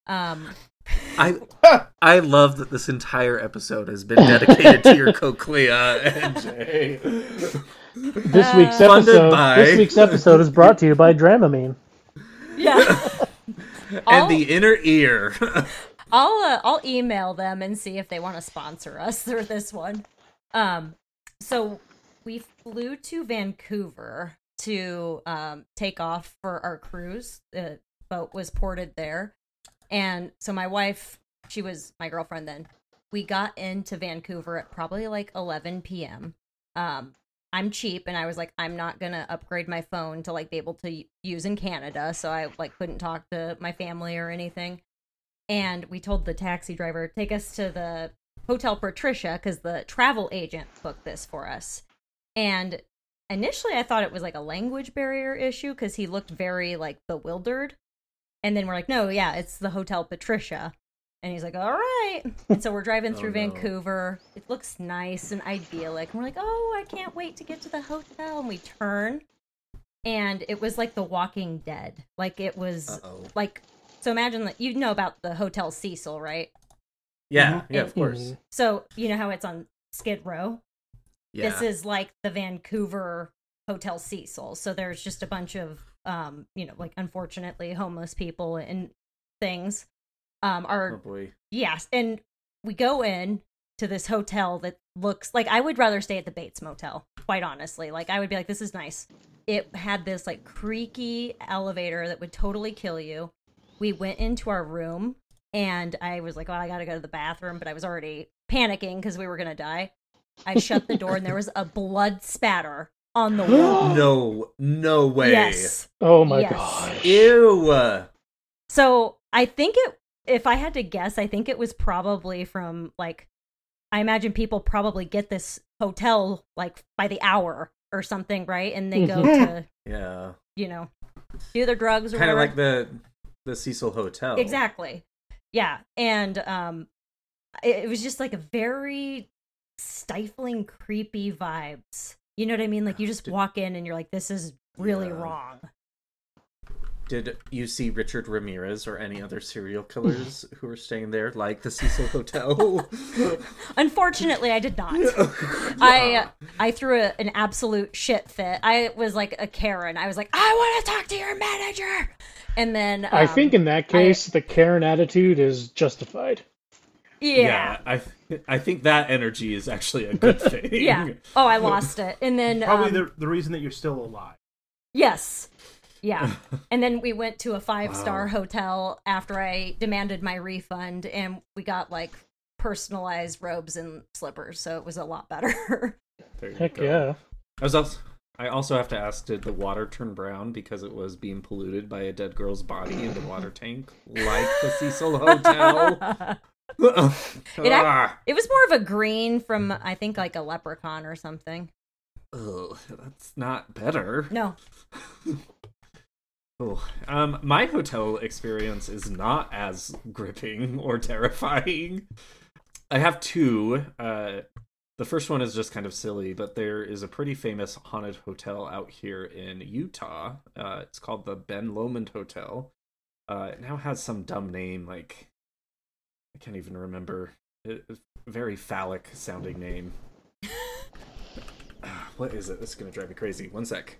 I love that this entire episode has been dedicated to your cochlea, NJ. This week's Funded episode. by- This week's episode is brought to you by Dramamine. yeah, And the inner ear. I'll email them and see if they want to sponsor us through this one. So we flew to Vancouver to take off for our cruise. The boat was ported there, and so my wife, she was my girlfriend then. We got into Vancouver at probably like 11 p.m. I'm cheap, and I was like, I'm not gonna upgrade my phone to like be able to use in Canada, so I like couldn't talk to my family or anything. And we told the taxi driver, take us to the Hotel Patricia, because the travel agent booked this for us. And initially I thought it was like a language barrier issue, because he looked very like bewildered. And then we're like, no, yeah, it's the Hotel Patricia. And he's like, all right. And so we're driving through no. Vancouver. It looks nice and idyllic. And we're like, oh, I can't wait to get to the hotel. And we turn, and it was like The Walking Dead. Like it was Uh-oh. like, so imagine that you know about the Hotel Cecil, right? Yeah, of course. So you know how it's on Skid Row? Yeah. This is like the Vancouver Hotel Cecil. So there's just a bunch of, like unfortunately homeless people and things. Oh boy. Yes, and we go in to this hotel that looks like, I would rather stay at the Bates Motel, quite honestly. Like, I would be like, this is nice. It had this like creaky elevator that would totally kill you. We went into our room, and I was like, oh, I gotta go to the bathroom, but I was already panicking because we were gonna die. I shut the door, and there was a blood spatter on the wall. No way. Yes. Oh my Yes. gosh. Ew. So I think if I had to guess, I think it was probably from like, I imagine people probably get this hotel like by the hour or something, right? And they go to, Yeah. do their drugs or Kind of whatever. like the Cecil Hotel. Exactly. Yeah. And it was just like a very stifling, creepy vibes. You know what I mean? Like you just walk in and you're like, this is really Yeah. wrong. Did you see Richard Ramirez or any other serial killers who were staying there, like the Cecil Hotel? Unfortunately, I did not. I threw an absolute shit fit. I was like a Karen. I was like, I want to talk to your manager. And then I think in that case, the Karen attitude is justified. yeah. I think that energy is actually a good thing. Yeah. Oh, I lost it. And then Probably the reason that you're still alive. yes. Yeah. And then we went to a 5-star hotel after I demanded my refund, and we got like personalized robes and slippers, so it was a lot better. There you Heck go. yeah. I I also have to ask, did the water turn brown because it was being polluted by a dead girl's body in the water tank, like the Cecil Hotel? It was more of a green from, I think, like a leprechaun or something. Ugh, that's not better. No. Oh, my hotel experience is not as gripping or terrifying. I have two. The first one is just kind of silly, but there is a pretty famous haunted hotel out here in Utah. It's called the Ben Lomond Hotel. It now has some dumb name, like, I can't even remember. A very phallic sounding name. What is it? This is going to drive me crazy. One sec.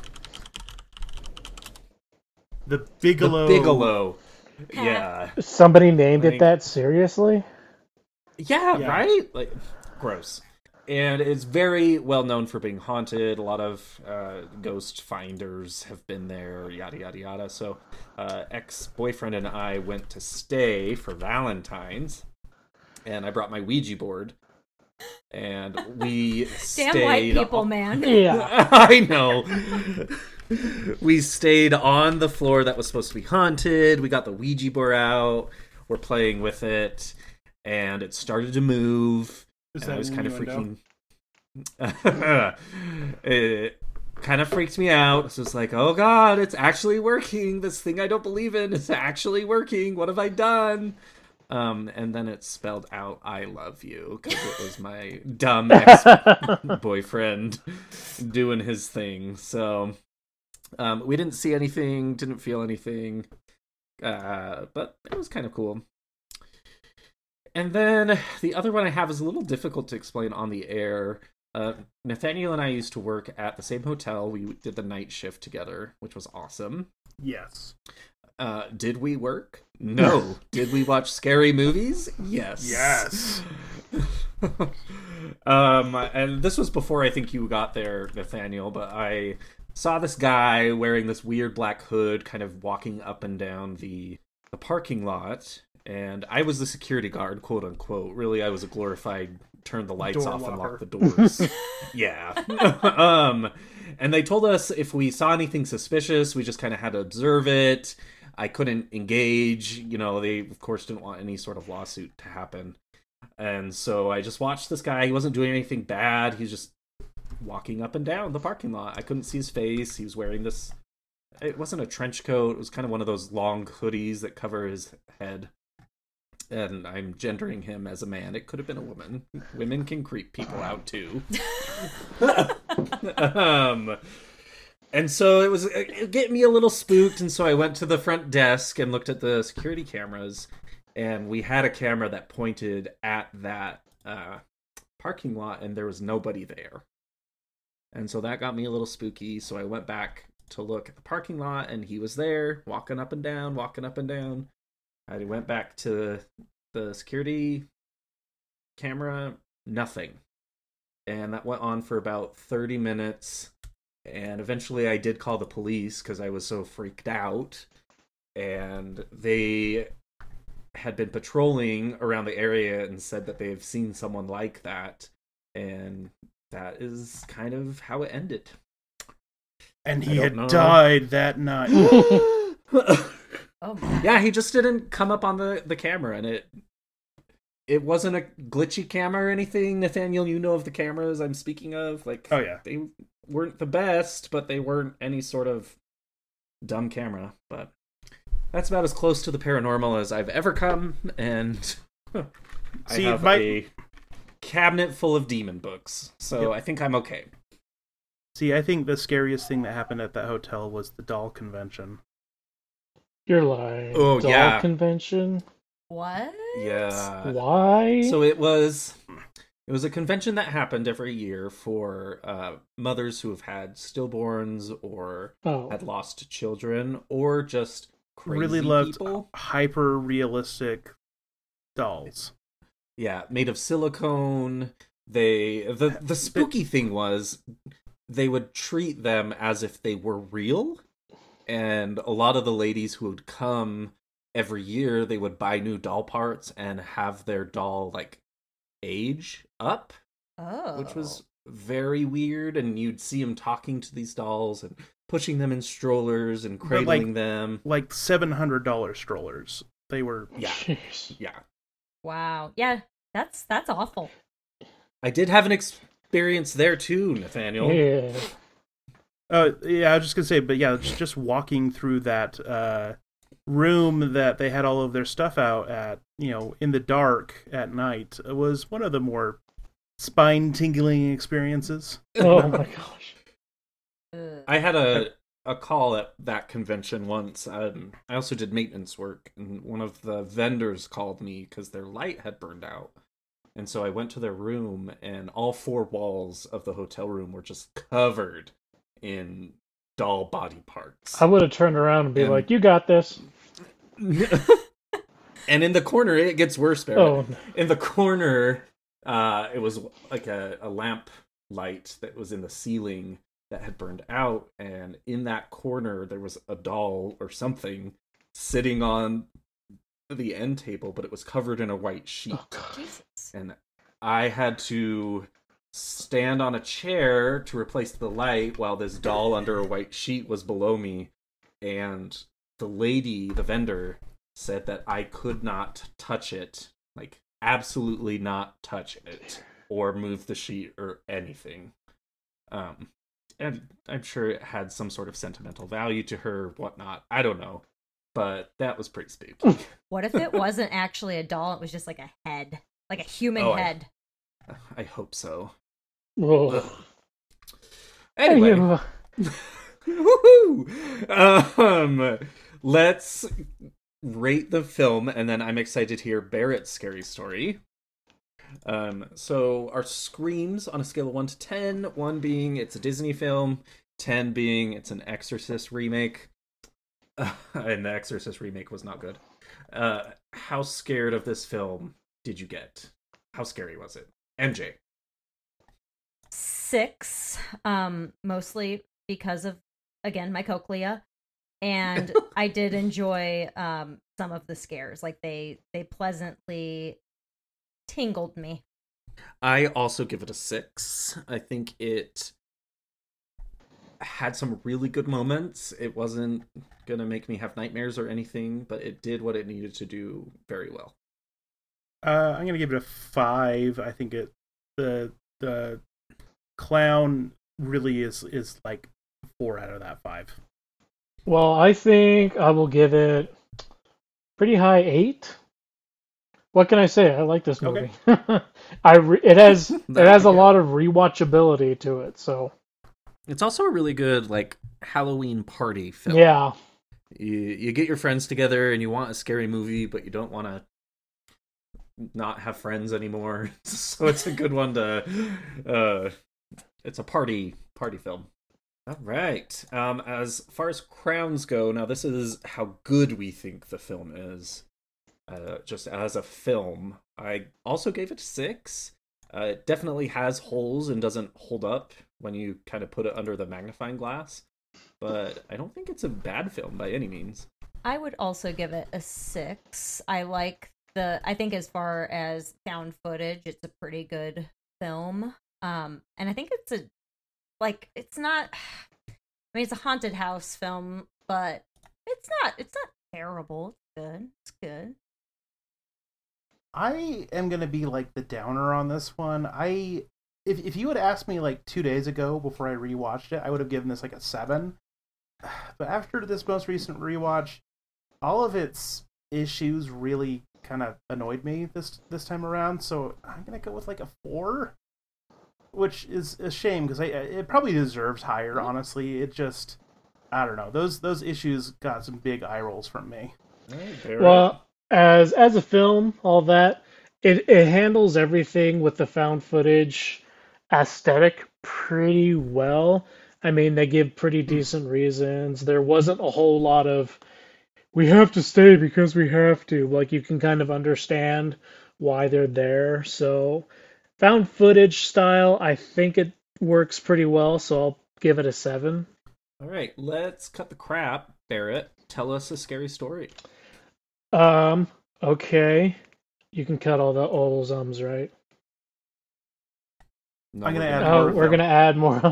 The Bigelow. The Bigelow. Yeah. Somebody named Like- it that, seriously? Yeah, Yeah. right? Like, gross. And it's very well known for being haunted. A lot of ghost finders have been there, yada, yada, yada. So, ex-boyfriend and I went to stay for Valentine's, and I brought my Ouija board, and we Damn stayed... white people, man. Yeah. I know. We stayed on the floor that was supposed to be haunted. We got the Ouija board out. We're playing with it, and it started to move. Is And that I was an kind of innuendo? freaking. It kind of freaked me out. So it's like, oh god, it's actually working. This thing I don't believe in is actually working. What have I done? And then it spelled out "I love you" because it was my dumb ex-boyfriend doing his thing. So we didn't see anything, didn't feel anything, but it was kind of cool. And then the other one I have is a little difficult to explain on the air. Nathaniel and I used to work at the same hotel. We did the night shift together, which was awesome. Yes. Did we work? No. Did we watch scary movies? Yes. Yes. And this was before I think you got there, Nathaniel, but I saw this guy wearing this weird black hood kind of walking up and down the parking lot, and I was the security guard, quote unquote. Really, I was a glorified turn the lights Door off and locker. lock the doors. Yeah. And they told us if we saw anything suspicious, we just kind of had to observe it. I couldn't engage. You know, they, of course, didn't want any sort of lawsuit to happen. And so I just watched this guy. He wasn't doing anything bad. He's just walking up and down the parking lot. I couldn't see his face. He was wearing this... It wasn't a trench coat. It was kind of one of those long hoodies that cover his head. And I'm gendering him as a man. It could have been a woman. Women can creep people out too. And so it get me a little spooked, and so I went to the front desk and looked at the security cameras, and we had a camera that pointed at that parking lot, and there was nobody there. And so that got me a little spooky, so I went back to look at the parking lot, and he was there, walking up and down, walking up and down. I went back to the security camera, nothing. And that went on for about 30 minutes. And eventually I did call the police because I was so freaked out. And they had been patrolling around the area and said that they've seen someone like that. And that is kind of how it ended. And I he don't had know. died that night. Oh man. Yeah, he just didn't come up on the camera, and it wasn't a glitchy camera or anything. Nathaniel, you know of the cameras I'm speaking of. Like, Oh, yeah. they weren't the best, but they weren't any sort of dumb camera. But that's about as close to the paranormal as I've ever come, and I See, have my- a cabinet full of demon books, so Yep. I think I'm okay. See, I think the scariest thing that happened at that hotel was the doll convention. You're lying. Oh, Doll yeah. convention? What? Yeah. Why? So it was a convention that happened every year for mothers who have had stillborns or Oh. had lost children or just crazy Really loved people. hyper realistic dolls. Yeah, made of silicone. The spooky thing was they would treat them as if they were real. And a lot of the ladies who would come every year, they would buy new doll parts and have their doll like age up, Oh. which was very weird, and you'd see him talking to these dolls and pushing them in strollers and cradling them. Like $700 strollers. They were... Yeah. Jeez. Yeah. Wow. Yeah, that's awful. I did have an experience there too, Nathaniel. Yeah. Yeah, I was just gonna say, but yeah, just walking through that room that they had all of their stuff out at, in the dark at night, was one of the more spine-tingling experiences. Oh my gosh. I had a call at that convention once. I also did maintenance work, and one of the vendors called me because their light had burned out. And so I went to their room, and all 4 walls of the hotel room were just covered in doll body parts. I would have turned around and be like, "You got this." And in the corner, it gets worse, Barrett. Oh, no. In the corner, it was like a lamp light that was in the ceiling that had burned out, and in that corner there was a doll or something sitting on the end table, but it was covered in a white sheet. Oh, God. Jesus. And I had to stand on a chair to replace the light while this doll under a white sheet was below me, and the lady, the vendor, said that I could not touch it, like absolutely not touch it or move the sheet or anything. And I'm sure it had some sort of sentimental value to her, whatnot. I don't know. But that was pretty spooky. What if it wasn't actually a doll? It was just like a head, like a human head. I hope so. Whoa. Anyway. Woohoo! Let's rate the film, and then I'm excited to hear Barrett's scary story. So our screams on a scale of 1 to 10, 1 being it's a Disney film, 10 being it's an Exorcist remake. And the Exorcist remake was not good. How scared of this film did you get? How scary was it? MJ. 6, mostly because of, again, my cochlea. And I did enjoy some of the scares. Like they pleasantly tingled me. I also give it a 6. I think it had some really good moments. It wasn't gonna make me have nightmares or anything, but it did what it needed to do very well. I'm gonna give it a 5. I think the clown really is like 4 out of that 5. Well, I think I will give it pretty high 8. What can I say? I like this movie. Okay. It has a lot of rewatchability to it. So It's also a really good like Halloween party film. yeah, you get your friends together and you want a scary movie, but you don't want to not have friends anymore. So it's a good one to. It's a party film. All right. As far as crowns go, now this is how good we think the film is. Just as a film, I also gave it 6. It definitely has holes and doesn't hold up when you kind of put it under the magnifying glass. But I don't think it's a bad film by any means. I would also give it a 6. I think as far as found footage, it's a pretty good film. And I think it's not, it's a haunted house film, but it's not terrible. It's good. I am gonna be like the downer on this one. If you had asked me like 2 days ago before I rewatched it, I would have given this like a 7. But after this most recent rewatch, all of its issues really kind of annoyed me this time around. So I'm gonna go with like a 4, which is a shame because it probably deserves higher. Honestly, it just, I don't know, those issues got some big eye rolls from me. well, as a film, all that it handles everything with the found footage aesthetic pretty well. I mean, they give pretty decent reasons. There wasn't a whole lot of we have to stay because we have to. Like you can kind of understand why they're there. So found footage style, I think it works pretty well. So I'll give it a 7. All right, let's cut the crap. Barrett, tell us a scary story. Okay. You can cut all those ums, right? No, I'm gonna we're add gonna- more Oh, of we're them. gonna add more.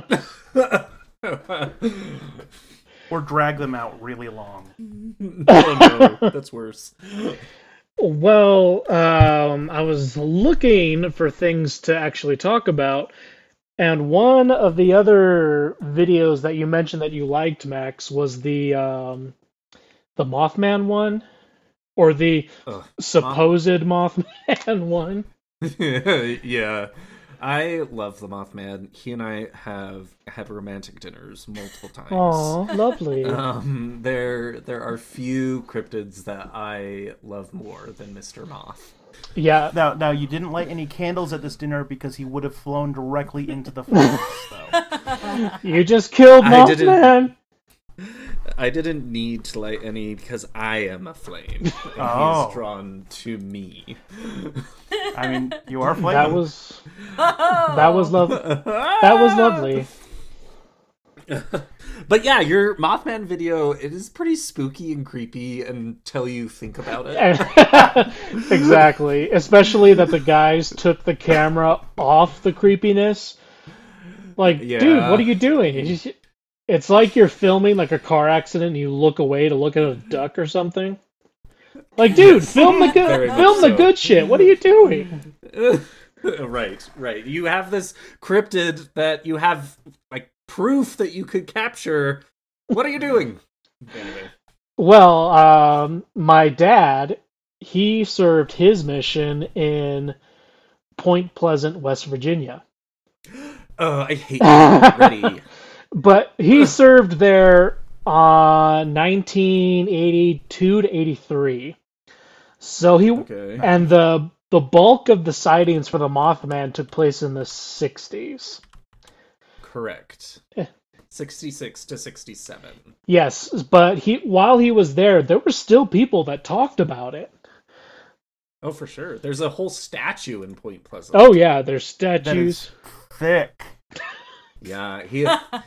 Or drag them out really long. Oh no, that's worse. Well, I was looking for things to actually talk about, and one of the other videos that you mentioned that you liked, Max, was the Mothman one, or the Ugh. supposed Mothman one. Yeah. I love the Mothman. He and I have had romantic dinners multiple times. Aw, lovely. There are few cryptids that I love more than Mr. Moth. Yeah, Now, you didn't light any candles at this dinner because he would have flown directly into the flames, though. you just killed I didn't- Mothman. I didn't need to light any because I am a flame. And Oh. he's drawn to me. I mean, you are That flaming. was that was lovely. But yeah, your Mothman video, it is pretty spooky and creepy until you think about it. Exactly. Especially that the guys took the camera off the creepiness. Like, Yeah. dude, what are you doing? It's like you're filming like a car accident and you look away to look at a duck or something. Like, dude, film the Very good much film the so. good shit. What are you doing? Right. You have this cryptid that you have like proof that you could capture. What are you doing? Anyway. Well, my dad, he served his mission in Point Pleasant, West Virginia. Oh, I hate you already. But he served there 1982 to 83. So he Okay. and the bulk of the sightings for the Mothman took place in the 60s. Correct. 66 to 67. Yes, but while he was there were still people that talked about it. Oh, for sure. There's a whole statue in Point Pleasant. Oh yeah, there's That statues. is thick. Yeah, he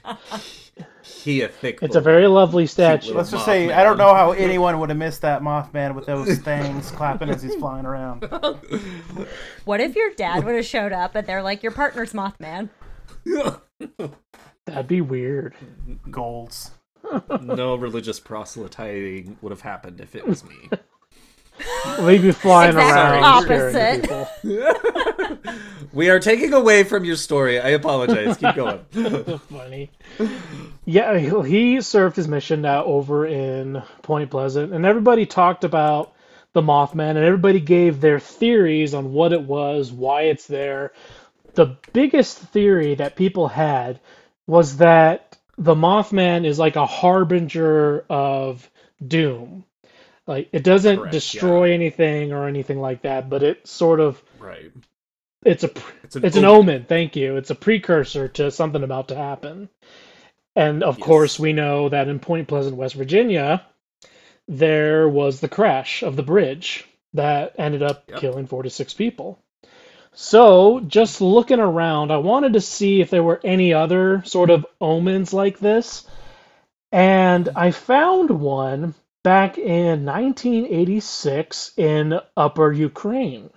a thick It's a boy. very lovely statue. Let's just Mothman. say, I don't know how anyone would have missed that Mothman with those things clapping as he's flying around. What if your dad would have showed up and they're like, your partner's Mothman? That'd be weird. Golds. No religious proselytizing would have happened if it was me. We'd be flying Exactly around scaring opposite. people. We are taking away from your story. I apologize. Keep going. Funny. Yeah, he served his mission over in Point Pleasant, and everybody talked about the Mothman, and everybody gave their theories on what it was, why it's there. The biggest theory that people had was that the Mothman is like a harbinger of doom. Like, it doesn't Correct, destroy anything or anything like that, but it sort of Right. it's an omen. omen. Thank you. It's a precursor to something about to happen. And of Yes. course, we know that in Point Pleasant, West Virginia, there was the crash of the bridge that ended up Yep. killing 46 people. So, just looking around, I wanted to see if there were any other sort of omens like this. And I found one back in 1986 in Upper Ukraine.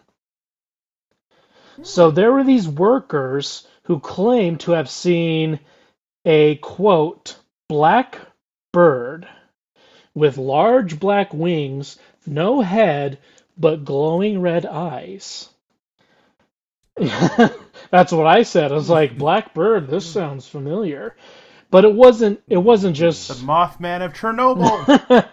So there were these workers who claimed to have seen a, quote, black bird with large black wings, no head, but glowing red eyes. That's what I said. I was like, black bird, this sounds familiar. But it wasn't The just Mothman of Chernobyl.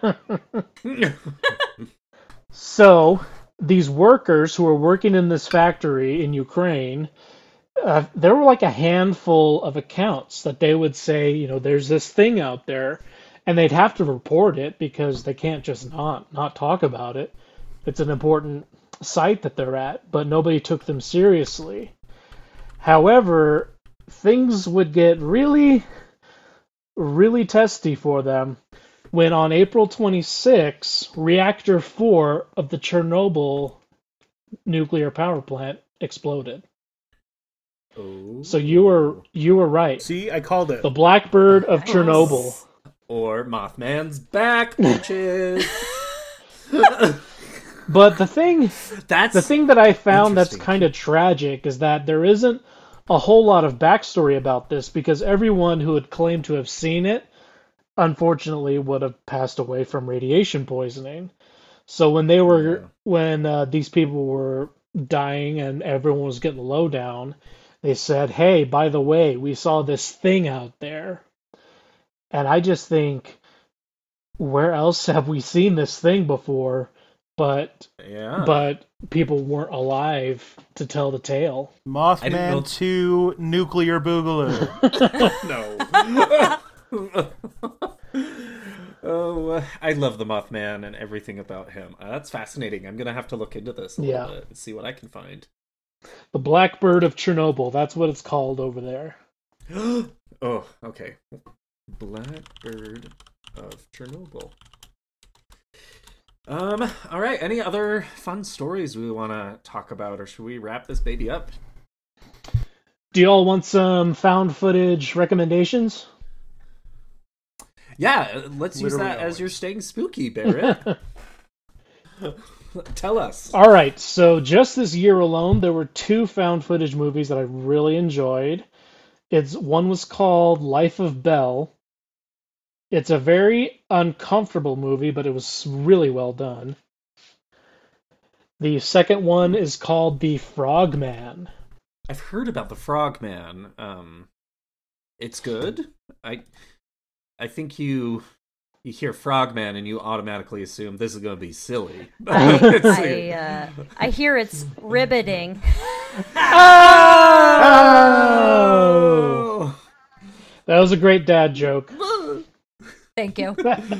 So, these workers who were working in this factory in Ukraine, there were like a handful of accounts that they would say, you know, there's this thing out there, and they'd have to report it because they can't just not talk about it. It's an important site that they're at, but nobody took them seriously. However, things would get really, really testy for them when on April 26, Reactor 4 of the Chernobyl nuclear power plant exploded. Oh. So you were right. See, I called it. The Blackbird of Nice. Chernobyl. Or Mothman's back, bitches. But the thing That's that I found that's Interesting. kind of tragic is that there isn't a whole lot of backstory about this because everyone who had claimed to have seen it, unfortunately, would have passed away from radiation poisoning. So when these people were dying and everyone was getting low down, they said, "Hey, by the way, we saw this thing out there." And I just think, where else have we seen this thing before? But people weren't alive to tell the tale. Mothman 2 Nuclear Boogaloo. No. Oh, I love the Mothman and everything about him. That's fascinating. I'm gonna have to look into this a little bit and see what I can find. The Blackbird of Chernobyl. That's what it's called over there. Oh, okay. Blackbird of Chernobyl. All right. Any other fun stories we want to talk about, or should we wrap this baby up? Do y'all want some found footage recommendations? Yeah, let's use that as your staying spooky, Barrett. Tell us. All right, so just this year alone, there were 2 found footage movies that I really enjoyed. One was called Life of Belle. It's a very uncomfortable movie, but it was really well done. The second one is called The Frogman. I've heard about The Frogman. It's good. I think you hear Frogman and you automatically assume this is going to be silly. I hear it's riveting. Oh! That was a great dad joke. Thank you.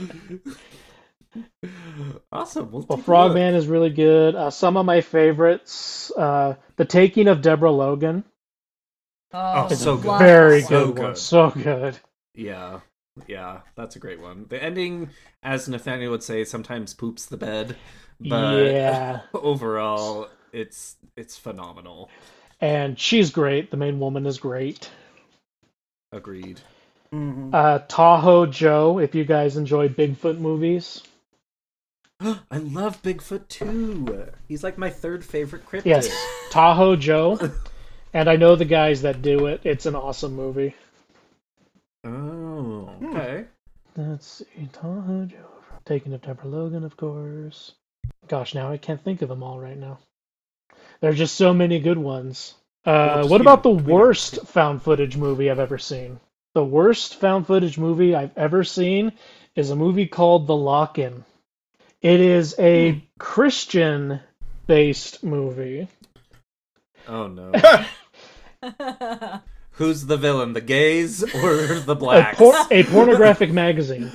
Awesome. Well, Frogman is really good. Some of my favorites, The Taking of Deborah Logan. Oh, so good. Very So good good. one. So good. Yeah, that's a great one. The ending, as Nathaniel would say, sometimes poops the bed, but Yeah. overall, it's phenomenal. And she's great. The main woman is great. Agreed. Mm-hmm. Tahoe Joe, if you guys enjoy Bigfoot movies. I love Bigfoot too. He's like my 3rd favorite cryptid. Yes, Tahoe Joe. And I know the guys that do it. It's an awesome movie. Oh, okay. Let's see. Tahoe Joe. Taking of Deborah Logan, of course. Gosh, now I can't think of them all right now. There are just so many good ones. What about the worst found footage movie I've ever seen? The worst found footage movie I've ever seen is a movie called The Lock-In. It is a Christian-based movie. Oh no. Who's the villain, the gays or the blacks? A pornographic magazine.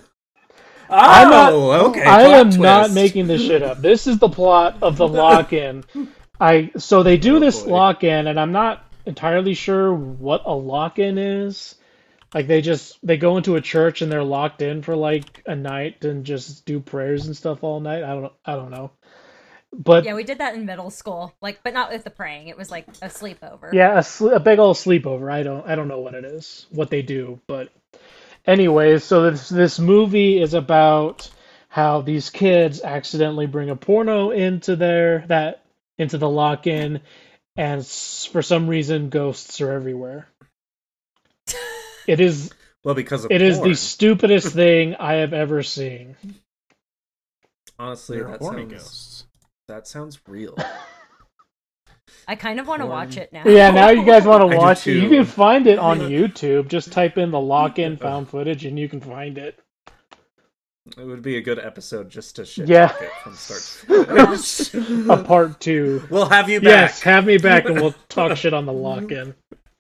Okay. I am plot not twist. making this shit up. This is the plot of The Lock-In. So they do this boy. lock-in, and I'm not entirely sure what a lock-in is. Like they go into a church and they're locked in for like a night and just do prayers and stuff all night. I don't know. But yeah, we did that in middle school, but not with the praying. It was like a sleepover. yeah, a big old sleepover. I don't know what it is, what they do, but anyways, so this movie is about how these kids accidentally bring a porno into the lock-in, and for some reason ghosts are everywhere. It is because of it is porn. the stupidest thing I have ever seen. Honestly, They're horny ghosts. That sounds real. I kind of want to watch it now. Yeah, now you guys want I to do watch it. too. You can find it on YouTube. Just type in The Lock-In found footage and you can find it. It would be a good episode just to shit Yeah. talk it from start to finish. A part 2. We'll have you back. Yes, have me back and we'll talk shit on The Lock-In.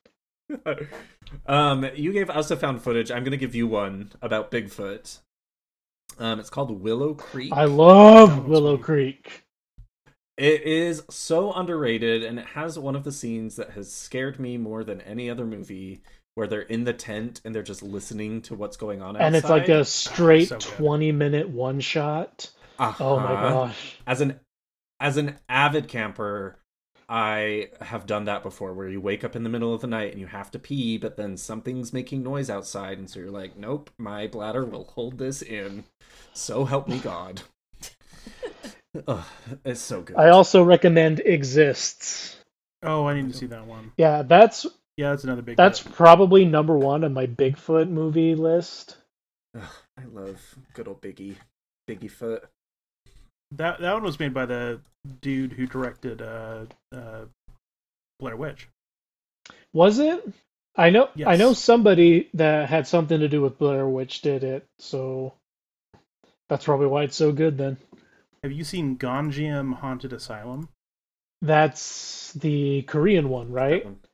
You gave us a found footage. I'm gonna give you one about Bigfoot. It's called Willow Creek. I love Willow Creek. It is so underrated, and it has one of the scenes that has scared me more than any other movie, where they're in the tent and they're just listening to what's going on outside. And it's like a straight So good. 20-minute one shot. Oh my gosh. As an avid camper, I have done that before, where you wake up in the middle of the night and you have to pee, but then something's making noise outside, and so you're like, nope, my bladder will hold this in. So help me God. Ugh, it's so good. I also recommend Exists. Oh, I need to see that one. Yeah, that's Another big. that's hit. probably number one on my Bigfoot movie list. Ugh, I love good old Biggie Foot. That one was made by the dude who directed Blair Witch. Was it? I know Yes. somebody that had something to do with Blair Witch did it, so that's probably why it's so good then. Have you seen Gonjiam Haunted Asylum? That's the Korean one, That right? one.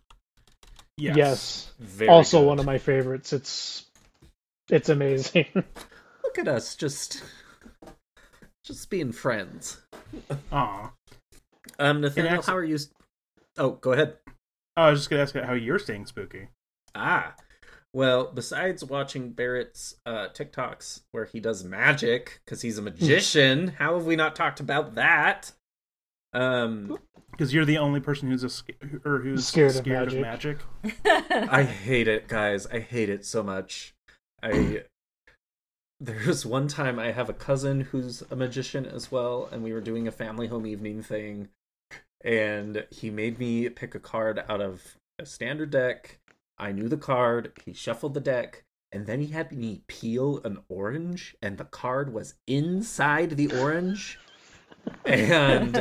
Yes. Very Also good. one of my favorites. It's amazing. Look at us, just being friends. Aw. Nathaniel, actually- how are you? Oh, go ahead. I was just gonna ask how you're staying spooky. Well, besides watching Barrett's TikToks where he does magic because he's a magician, how have we not talked about that? Because you're the only person who's who's Scared scared, of of magic. magic. I hate it, guys. I hate it so much. There's one time I have a cousin who's a magician as well, and we were doing a family home evening thing, and he made me pick a card out of a standard deck. I knew the card, he shuffled the deck, and then he had me peel an orange, and the card was inside the orange. And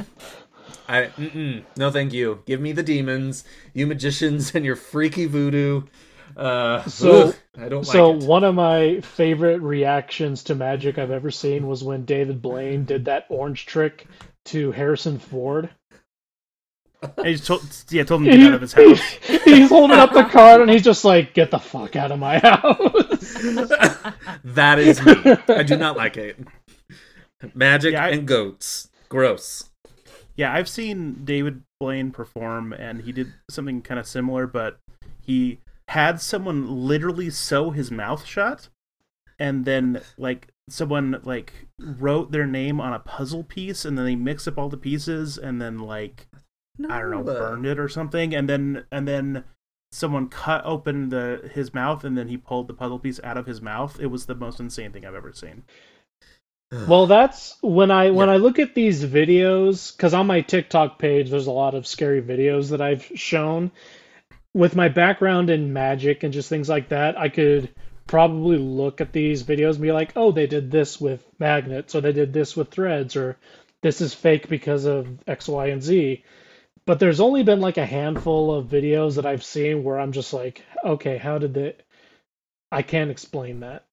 no thank you. Give me the demons, you magicians and your freaky voodoo. So I don't So like it. one of my favorite reactions to magic I've ever seen was when David Blaine did that orange trick to Harrison Ford. And he told him to get out of his house. He's holding up the card and he's just like, "Get the fuck out of my house." That is me. I do not like it. Magic Yeah, and goats. Gross. Yeah, I've seen David Blaine perform, and he did something kind of similar, but he had someone literally sew his mouth shut, and then someone wrote their name on a puzzle piece, and then they mixed up all the pieces, and then I don't know, burned it or something, and then someone cut open his mouth, and then he pulled the puzzle piece out of his mouth. It was the most insane thing I've ever seen. Well, that's when I look at these videos, because on my TikTok page there's a lot of scary videos that I've shown. With my background in magic and just things like that, I could probably look at these videos and be like, "Oh, they did this with magnets, or they did this with threads, or this is fake because of X, Y, and Z." But there's only been like a handful of videos that I've seen where I'm just like, "Okay, how did they? I can't explain that."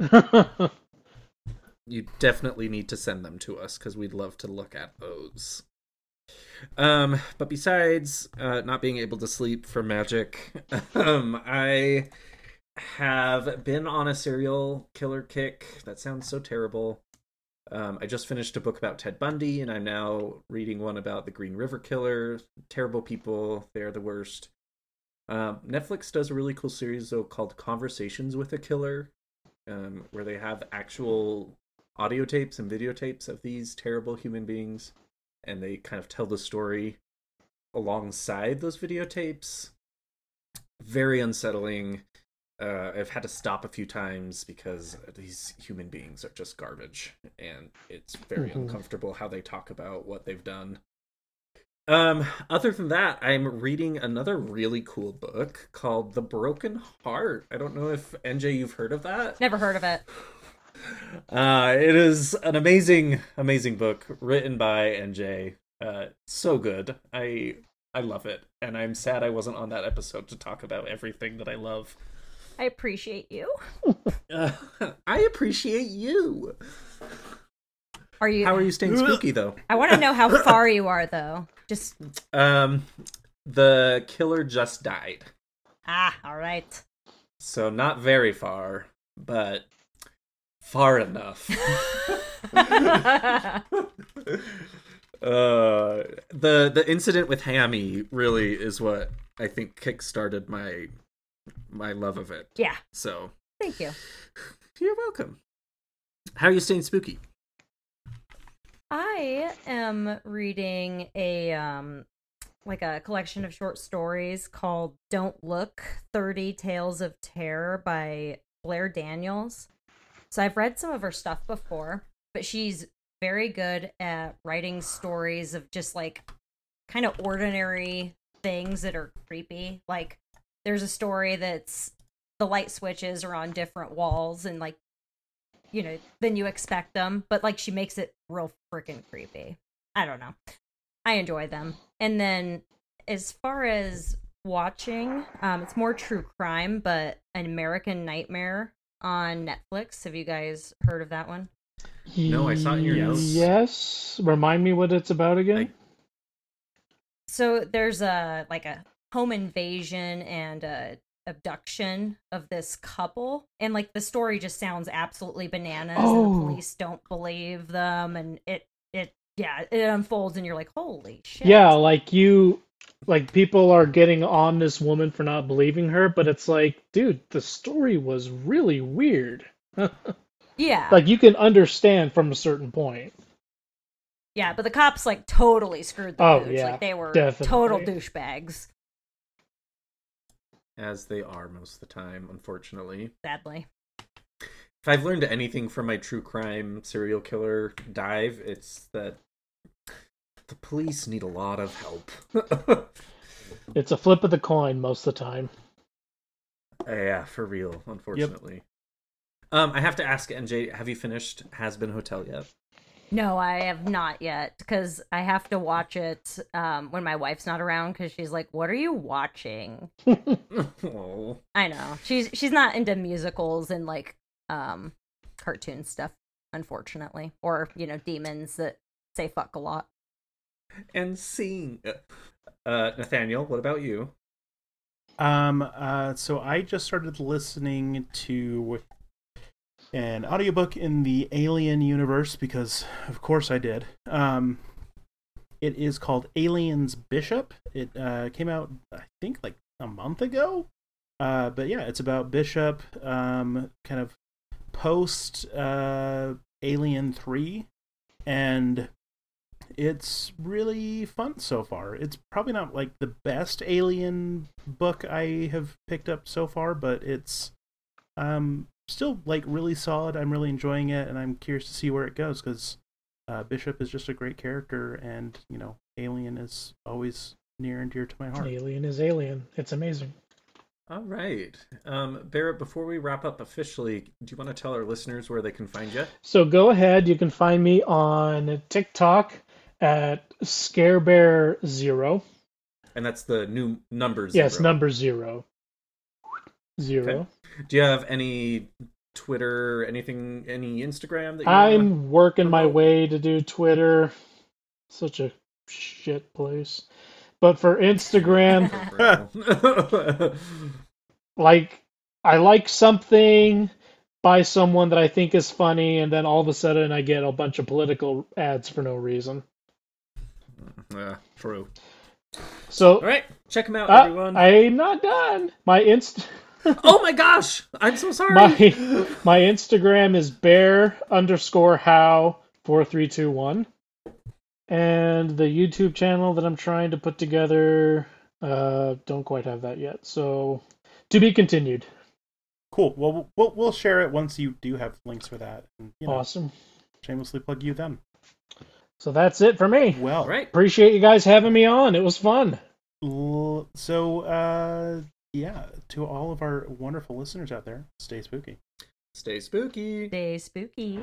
You definitely need to send them to us because we'd love to look at those. But besides not being able to sleep for magic, I have been on a serial killer kick. That sounds so terrible. I just finished a book about Ted Bundy, and I'm now reading one about the Green River Killer. Terrible people. They're the worst. Netflix does a really cool series, though, called Conversations with a Killer, where they have actual audio tapes and videotapes of these terrible human beings, and they kind of tell the story alongside those videotapes. Very unsettling. I've had to stop a few times because these human beings are just garbage, and it's very uncomfortable how they talk about what they've done. Other than that, I'm reading another really cool book called The Broken Heart. I don't know if NJ you've heard of that. Never heard of it. It is an amazing book written by NJ. So good. I love it, and I'm sad I wasn't on that episode to talk about everything that I love. I appreciate you. I appreciate you. Are you? How are you staying spooky though? I want to know how far you are, though. Just The killer just died, all right. so not very far, but far enough. The incident with Hammy really is what I think kickstarted my love of it. Yeah. So Thank you. you're welcome. How are you staying spooky? I am reading a a collection of short stories called Don't Look: 30 Tales of Terror by Blair Daniels. So I've read some of her stuff before, but she's very good at writing stories of just kind of ordinary things that are creepy. Like, there's a story that's the light switches are on different walls and, like, you know, than you expect them. But, like, she makes it real freaking creepy. I don't know. I enjoy them. And then as far as watching, it's more true crime, but An American Nightmare on Netflix. Have you guys heard of that one? No, I saw it in your notes. Yes. Remind me what it's about again. So there's a home invasion and a abduction of this couple, and like the story just sounds absolutely bananas, and the police don't believe them, and it unfolds, and you're like, holy shit. Yeah, like people are getting on this woman for not believing her, but it's like, dude, the story was really weird. Yeah. Like, you can understand from a certain point. Yeah, but the cops, like, totally screwed the pooch. Yeah, like, they were definitely total douchebags. As they are most of the time, unfortunately. Sadly. If I've learned anything from my true crime serial killer dive, it's that the police need a lot of help. It's a flip of the coin most of the time. Yeah, for real, unfortunately. Yep. I have to ask, NJ, have you finished Has Been Hotel yet? No, I have not yet, because I have to watch it when my wife's not around, because she's like, what are you watching? Oh. I know. She's not into musicals and, like, cartoon stuff, unfortunately. Or, you know, demons that say fuck a lot. And sing. Nathaniel, what about you? So I just started listening to an audiobook in the Alien universe because, of course, I did. It is called Aliens Bishop. It came out, I think, like a month ago. But yeah, it's about Bishop, kind of post Alien 3, and it's really fun so far. It's probably not like the best Alien book I have picked up so far, but it's still like really solid. I'm really enjoying it, and I'm curious to see where it goes, because Bishop is just a great character, and you know, Alien is always near and dear to my heart. Alien is Alien. It's amazing. All right. Barrett, before we wrap up officially, do you want to tell our listeners where they can find you? So go ahead. You can find me on TikTok at ScareBear0. And that's the new number 0. Yes, number 0. 0. Okay. Do you have any Twitter, anything, any Instagram that you I'm working my way to do Twitter. Such a shit place. But for Instagram, like, I like something by someone that I think is funny, and then all of a sudden I get a bunch of political ads for no reason. Yeah, true. So, all right, check them out, everyone. I'm not done. Oh my gosh! I'm so sorry. My Instagram is bear_how4321. And the YouTube channel that I'm trying to put together, don't quite have that yet. So, to be continued. Cool. Well, we'll share it once you do have links for that. And, you know, awesome. Shamelessly plug you then. So that's it for me. Well, right. Appreciate you guys having me on. It was fun. So, yeah, to all of our wonderful listeners out there, stay spooky. Stay spooky. Stay spooky.